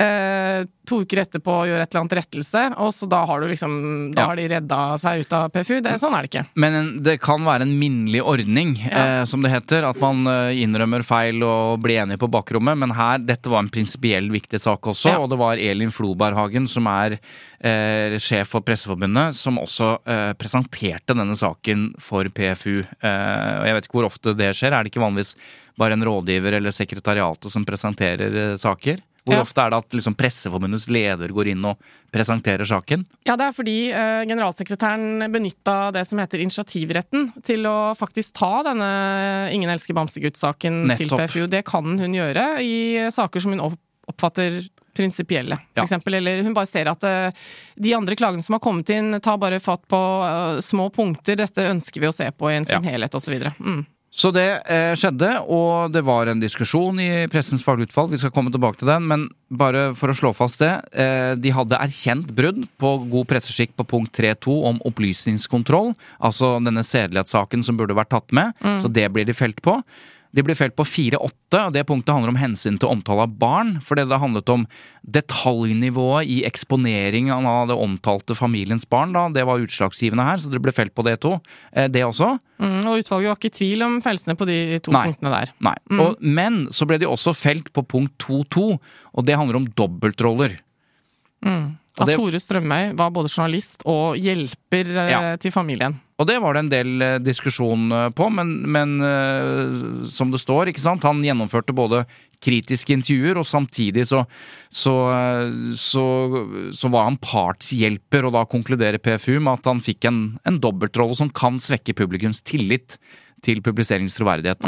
2 uker etterpå gjør et eller annet rettelse, og så da har du da har de reddet seg ut av PFU. Sånn det ikke. Men det kan være en minnelig ordning, som det heter, at man innrømmer feil og blir enig på bakrommet, men dette var en prinsipiell viktig sak også, og det var Elin Floberghagen, som sjef for Presseforbundet, som også presenterte denne saken for PFU. Og jeg vet ikke hvor ofte det skjer. Det ikke vanligvis bare en rådgiver eller sekretariatet som presenterer saker? Hvor ofte det at liksom presseforbundets leder går inn og presenterer saken? Ja, det fordi generalsekretæren benyttet det som heter initiativretten til å faktisk ta denne Ingen elsker Bamsegutt-saken til PFU. Det kan hun gjøre i saker som hun oppfatter prinsipielle, for eksempel. Eller hun bare ser at de andre klagene som har kommet inn, tar bare fatt på små punkter. Dette ønsker vi å se på i sin helhet, og så videre. Så det skjedde, og det var en diskusjon i Pressens faglige utvalg. Vi skal komme tilbake til den, men bare for å slå fast det. De hadde erkjent brudd på god presseskikk på punkt 3.2 om opplysningskontroll, altså denne sedelighetssaken som burde vært tatt med, så det blir de felt på. De ble felt på 4.8, og det punktet handler om hensyn til omtale av barn, for det handlet om detaljnivået i eksponeringen av det omtalte familiens barn, da. Det var utslagsgivende her, så det ble felt på det også. Og utvalget var ikke i tvil om felsene på de to punktene der. Nei, men så ble de også felt på punkt 2.2, og det handler om dobbeltroller. At Tore Strømøy var både journalist og hjelper til familien. Og det var det en del diskusjon på, men som det står, ikke sant? Han gjennomførte både kritiske intervjuer, og samtidig så var han partshjelper, og da konkluderer PFU med at han fikk en dobbeltrolle som kan svekke publikums tillit til publiseringstroverdighet.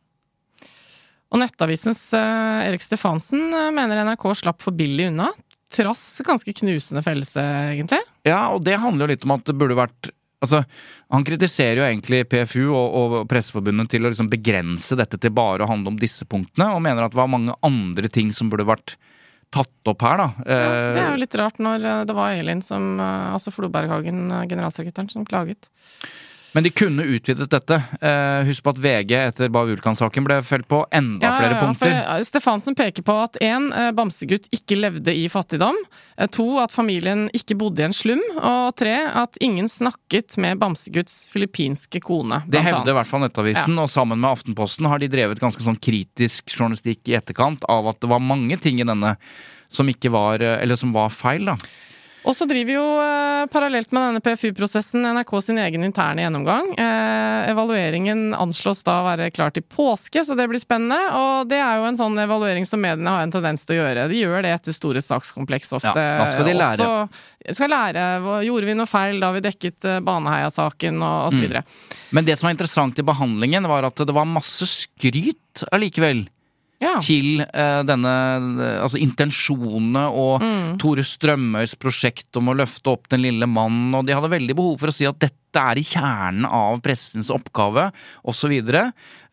Og Nettavisens Erik Stefansen mener NRK slapp for billig unna, trass ganske knusende fellelse, egentlig. Ja, og det handler jo litt om at det burde vært han kritiserer jo egentlig PFU og Presseforbundet til å liksom begrense dette til bare å handle om disse punktene, og mener at det var mange andre ting som burde vært tatt opp her, da. Det jo litt rart når det var Elin altså Floberghagen, generalsekretæren, som klaget. Men de kunne utvidet dette. Husk på at VG etter Bavulkan-saken ble felt på enda flere punkter. For Stefansen peker på at 1. Bamsegutt ikke levde i fattigdom. 2. At familien ikke bodde i en slum. Og 3. At ingen snakket med Bamsegutts filippinske kone. Det hevder i hvert fall Nettavisen, og sammen med Aftenposten har de drevet ganske sånn kritisk journalistikk i etterkant av at det var mange ting i denne som ikke var, eller som var feil, da. Og så driver jo parallelt med denne PFU-prosessen NRK sin egen interne gjennomgang. Evalueringen anslås da å være klar til påske, så det blir spennende. Og det jo en sånn evaluering som mediene har en tendens til å gjøre. De gjør det etter store sakskompleks ofte. Ja, da skal de lære. Skal lære. Gjorde vi noe feil da vi dekket Baneheia-saken og så videre. Men det som var interessant i behandlingen var at det var masse skryt allikevel. Til denne, altså intensjonene og Tore Strømøys prosjekt om å løfte opp den lille mannen, og de hadde veldig behov for å si at dette i kjernen av pressens oppgave, og så videre.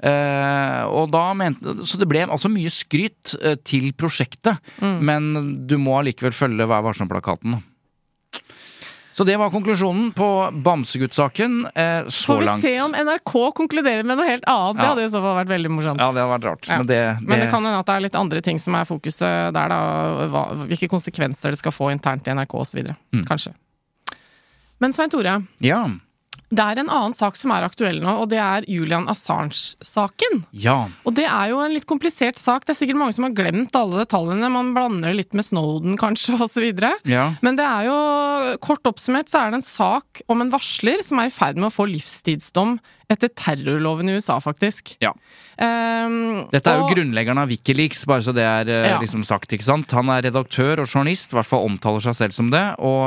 Og da så det ble altså mye skryt til prosjektet, men du må allikevel følge Vær varsom-plakaten, da. Så det var konklusjonen på Bamsegutt-saken så får vi langt. Se om NRK konkluderer med noe helt annet. Det hadde i så fall vært veldig morsomt. Ja, det hadde vært rart. Men det kan hende at det litt andre ting som fokuset der, da. Hvilke konsekvenser det skal få internt i NRK og så videre. Kanskje. Men Svein Tore. Ja. Det en annen sak som aktuell nå, og det Julian Assange-saken. Ja. Og det jo en litt komplisert sak. Det sikkert mange som har glemt alle detaljene. Man blander litt med Snowden, kanskje, og så videre. Ja. Men det jo, kort oppsummert, så det en sak om en varsler som i ferd med å få livstidsdom etter terrorloven i USA, faktisk. Ja. Dette jo grunnleggeren av Wikileaks, bare så det liksom sagt, ikke sant? Han redaktør og journalist, i hvert fall omtaler seg selv som det,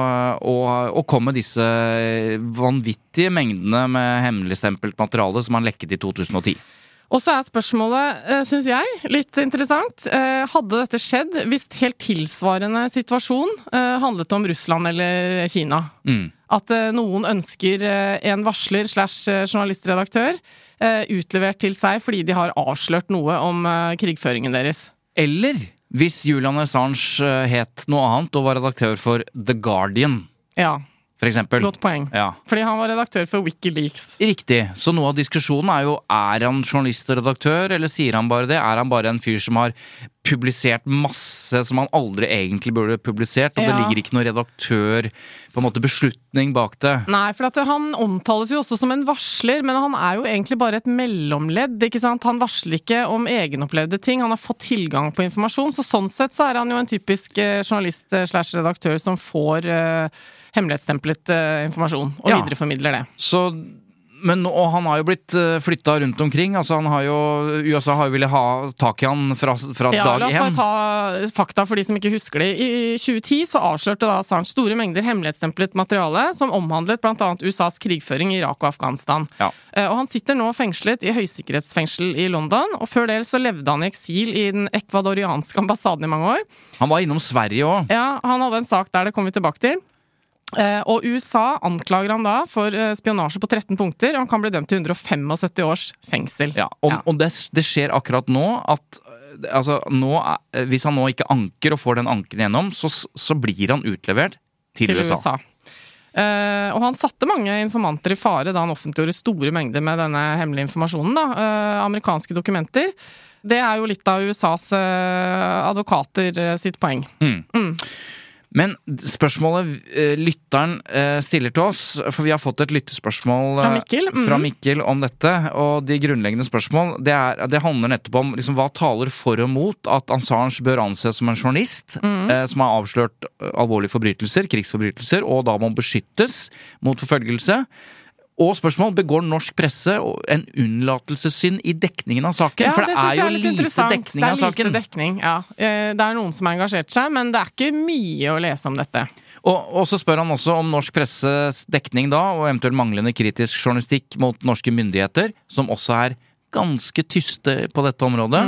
og kom med disse vanvittige mengdene med hemmeligstempelt materiale som han lekket i 2010. Og så spørsmålet, synes jeg, litt interessant. Hadde dette skjedd hvis helt tilsvarende situasjon handlet om Russland eller Kina? At noen ønsker en varsler / journalistredaktør utlevert til seg fordi de har avslørt noe om krigføringen deres. Eller hvis Julian Assange het noe annet og var redaktør for The Guardian. Ja. For eksempel. Godt poeng. Ja. Fordi han var redaktør for Wikileaks. Riktig. Så noe av diskusjonen jo, han journalist og redaktør, eller sier han bare det? Han bare en fyr som har publisert masse som han aldri egentlig burde publisert, og det ligger ikke noe redaktør, på en måte beslutning bak det? Nei, for at han omtales jo også som en varsler, men han jo egentlig bare et mellomledd, ikke sant? Han varsler ikke om egenopplevde ting, han har fått tilgang på informasjon, så sånn sett så han jo en typisk journalist / redaktør som får hemmelighetsstemplet informasjon, og videreformidler det. Så og han har jo blitt flyttet rundt omkring. Altså USA har jo ville ha tak i han fra dag 1. Ja, la oss bare ta fakta for de som ikke husker det. I 2010 så avslørte da Assange store mengder hemmelighetsstemplet materiale som omhandlet blant annet USAs krigføring i Irak og Afghanistan. Ja. Og han sitter nå fengslet i høysikkerhetsfengsel i London, og før det så levde han i eksil i den ekvadorianske ambassaden i mange år. Han var innom Sverige også. Ja, han hadde en sak der, det kommer vi tilbake til. Og USA anklager han da for spionasje på 13 punkter, og han kan bli dømt til 175 års fengsel. Ja, og det skjer akkurat nå at hvis han nå ikke anker og får den anken gjennom, så blir han utlevert til USA. Og han satte mange informanter i fare da han offentliggjorde store mengder med denne hemmelige informasjonen, amerikanske dokumenter. Det jo litt av USAs advokater sitt poeng. Men spørsmålet lytteren stiller til oss, for vi har fått et lyttespørsmål fra Mikkel om dette, og de grunnleggende spørsmål, det handler nettopp om liksom, hva taler for og mot at Assange bør anses som en journalist som har avslørt alvorlige forbrytelser, krigsforbrytelser, og da må beskyttes mot forfølgelse. Og spørsmål, begår norsk presse en unnlatelsessynd i dekningen av saken? Ja, for det jo lite dekning av saken. Det lite dekning, ja. Det noen som har engasjert seg, men det ikke mye å lese om dette. Og så spør han også om norsk presses dekning da, og eventuelt manglende kritisk journalistikk mot norske myndigheter, som også ganske tyste på dette området.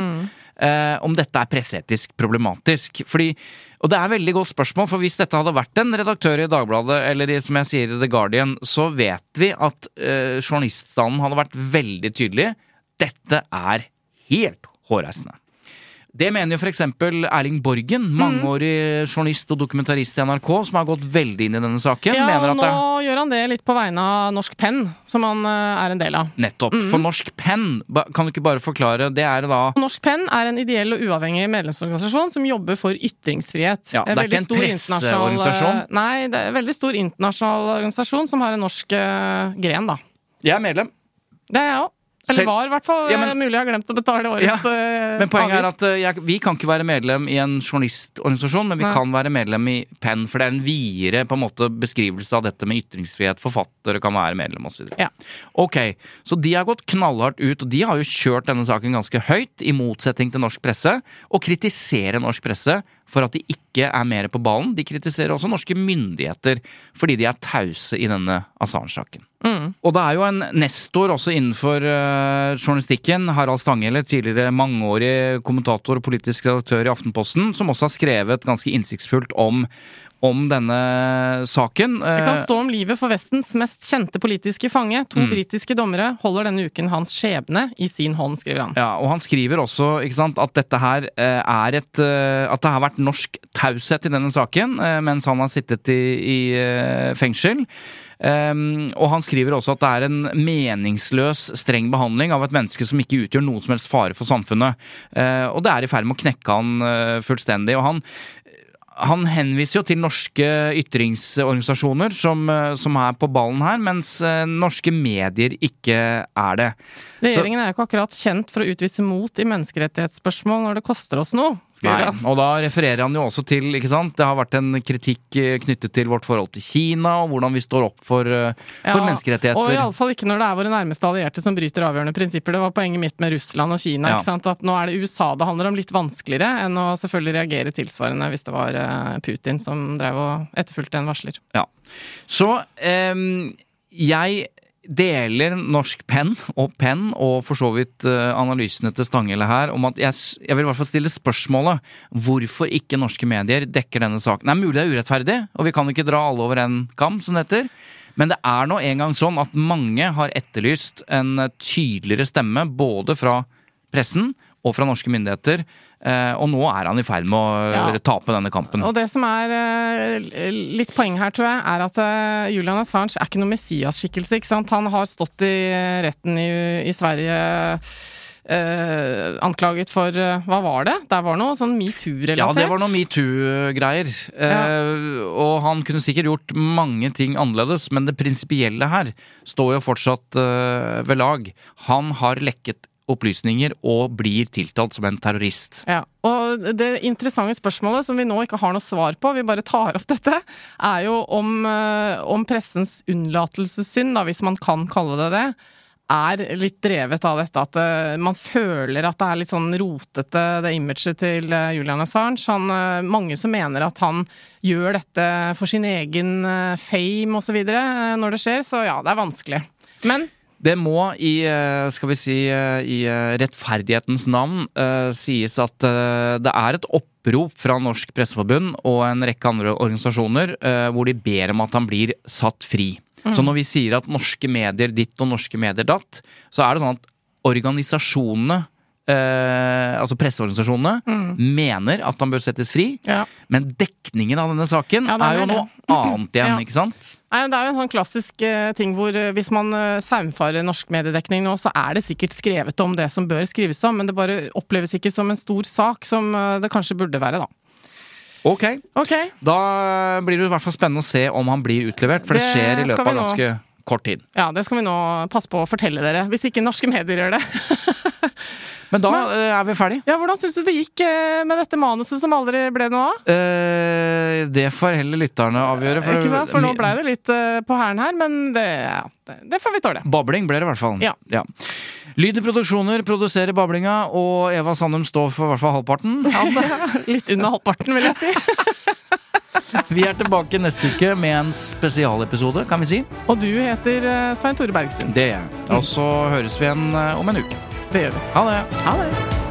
Om dette presseetisk problematisk. Og det veldig godt spørsmål, for hvis dette hadde vært en redaktør i Dagbladet, eller som jeg sier i The Guardian, så vet vi at journaliststanden hadde vært veldig tydelig. Dette helt hårreisende. Det mener jo for eksempel Erling Borgen, mangeårig journalist og dokumentarist i NRK, som har gått veldig inn i denne saken. Ja, og nå gjør han det litt på vegne av Norsk Penn, som han en del av. Nettopp. For Norsk Penn, kan du ikke bare forklare, det da... Norsk Penn en ideell og uavhengig medlemsorganisasjon som jobber for ytringsfrihet. Ja, det ikke en presseorganisasjon? Nei, det en veldig stor internasjonal organisasjon som har en norsk gren, da. Jeg medlem. Det jeg også. Eller var i hvert fall mulig jeg har glemt å betale årets Men poenget at vi kan ikke være medlem i en journalistorganisasjon, men vi kan være medlem i Penn, for det en videre på en måte beskrivelse av dette med ytringsfrihet, forfattere kan være medlem og så videre. Ja. Ok, så de har gått knallhardt ut, og de har jo kjørt denne saken ganske høyt, i motsetning til norsk presse, og kritiserer norsk presse for at de ikke mer på ballen. De kritiserer også norske myndigheter fordi de tause i denne Assange-saken. Og det jo en nestor også innenfor journalistikken, Harald Stanghelle, tidligere mangeårig kommentator og politisk redaktør i Aftenposten, som også har skrevet ganske innsiktsfullt om denne saken. Det kan stå om livet for Vestens mest kjente politiske fange. 2 britiske dommere holder denne uken hans skjebne i sin hånd, skriver han. Ja, og han skriver også, ikke sant, at dette her at det har vært norsk taushet i denne saken, mens han har sittet i fengsel. Og han skriver også at det en meningsløs, streng behandling av et menneske som ikke utgjør noe som helst fare for samfunnet. Og det i ferd med å knekke han fullstendig, og han henviser jo til norske ytringsorganisasjoner som på ballen her, mens norske medier ikke det. Regjeringen jo ikke akkurat kjent for å utvise mot i menneskerettighetsspørsmål når det koster oss noe, skriver han. Og da refererer han jo også til, ikke sant, det har vært en kritikk knyttet til vårt forhold til Kina, og hvordan vi står opp for menneskerettigheter. Og i alle fall ikke når det våre nærmeste allierte som bryter avgjørende prinsipper. Det var poenget mitt med Russland og Kina, ikke sant? At nå det USA det handler om, litt vanskeligere enn å selvfølgelig reagere tilsvarende hvis det var Putin som drev og etterfulgte en varsler. Ja. Så jeg deler Norsk Penn og for så vidt analysene til Stanghelle her om at jeg vil i hvert fall stille spørsmålet hvorfor ikke norske medier dekker denne saken. Det mulig det urettferdig, og vi kan ikke dra alle over en kam, som det heter. Men det nå en gang sånn at mange har etterlyst en tydeligere stemme både fra pressen og fra norske myndigheter, og nå han i ferd med å tape denne kampen. Og det som litt poeng her, tror jeg, at Julian Assange ikke noen messias-skikkelse, ikke sant? Han har stått i retten i Sverige anklaget for, hva var det? Der var noe sånn MeToo-relatert. Ja, det var noe MeToo-greier. Og han kunne sikkert gjort mange ting annerledes, men det prinsipielle her står jo fortsatt ved lag. Han har lekket opplysninger og blir tiltalt som en terrorist. Ja, og det interessante spørsmålet som vi nå ikke har noe svar på, vi bare tar opp dette, jo om pressens unnlatelsessynd, da, hvis man kan kalle det, litt drevet av dette, at man føler at det litt sånn rotete, det imaget til Julian Assange. Mange som mener at han gjør dette for sin egen fame og så videre når det skjer, så ja, det vanskelig. Men det må i rettferdighetens navn sies at det et opprop fra Norsk Presseforbund og en rekke andre organisasjoner hvor de ber om at han blir satt fri. Så når vi sier at norske medier ditt og norske medier datt, så det sånn at organisasjonene, altså presseorganisasjonene, mener at han bør settes fri, men dekningen av denne saken jo noe annet igjen, ikke sant? Nei, det jo en sånn klassisk ting hvor hvis man saumfarer norsk mediedekning nå, så det sikkert skrevet om det som bør skrives om, men det bare oppleves ikke som en stor sak som det kanskje burde være da. Ok. Da blir det i hvert fall spennende å se om han blir utlevert, for det skjer i løpet av ganske kort tid. Ja, det skal vi nå passe på å fortelle dere, hvis ikke norske medier gjør det. Men da vi ferdig. Ja, hvordan synes du det gikk med dette manuset som aldri ble noe av? Det får heller lytterne avgjøre. Ikke sant? For nå ble det litt på hæren her, men det får vi tåle. Babling ble det i hvert fall. Ja. Lyd i produksjoner produserer bablinga, og Eva Sandum står for i hvert fall halvparten. Ja, litt under halvparten, vil jeg si. Vi tilbake neste uke med en spesialepisode, kan vi si. Og du heter Svein Tore Bergstuen. Det gjør jeg. Og så høres vi igjen om en uke. Det gjør vi. Ha det.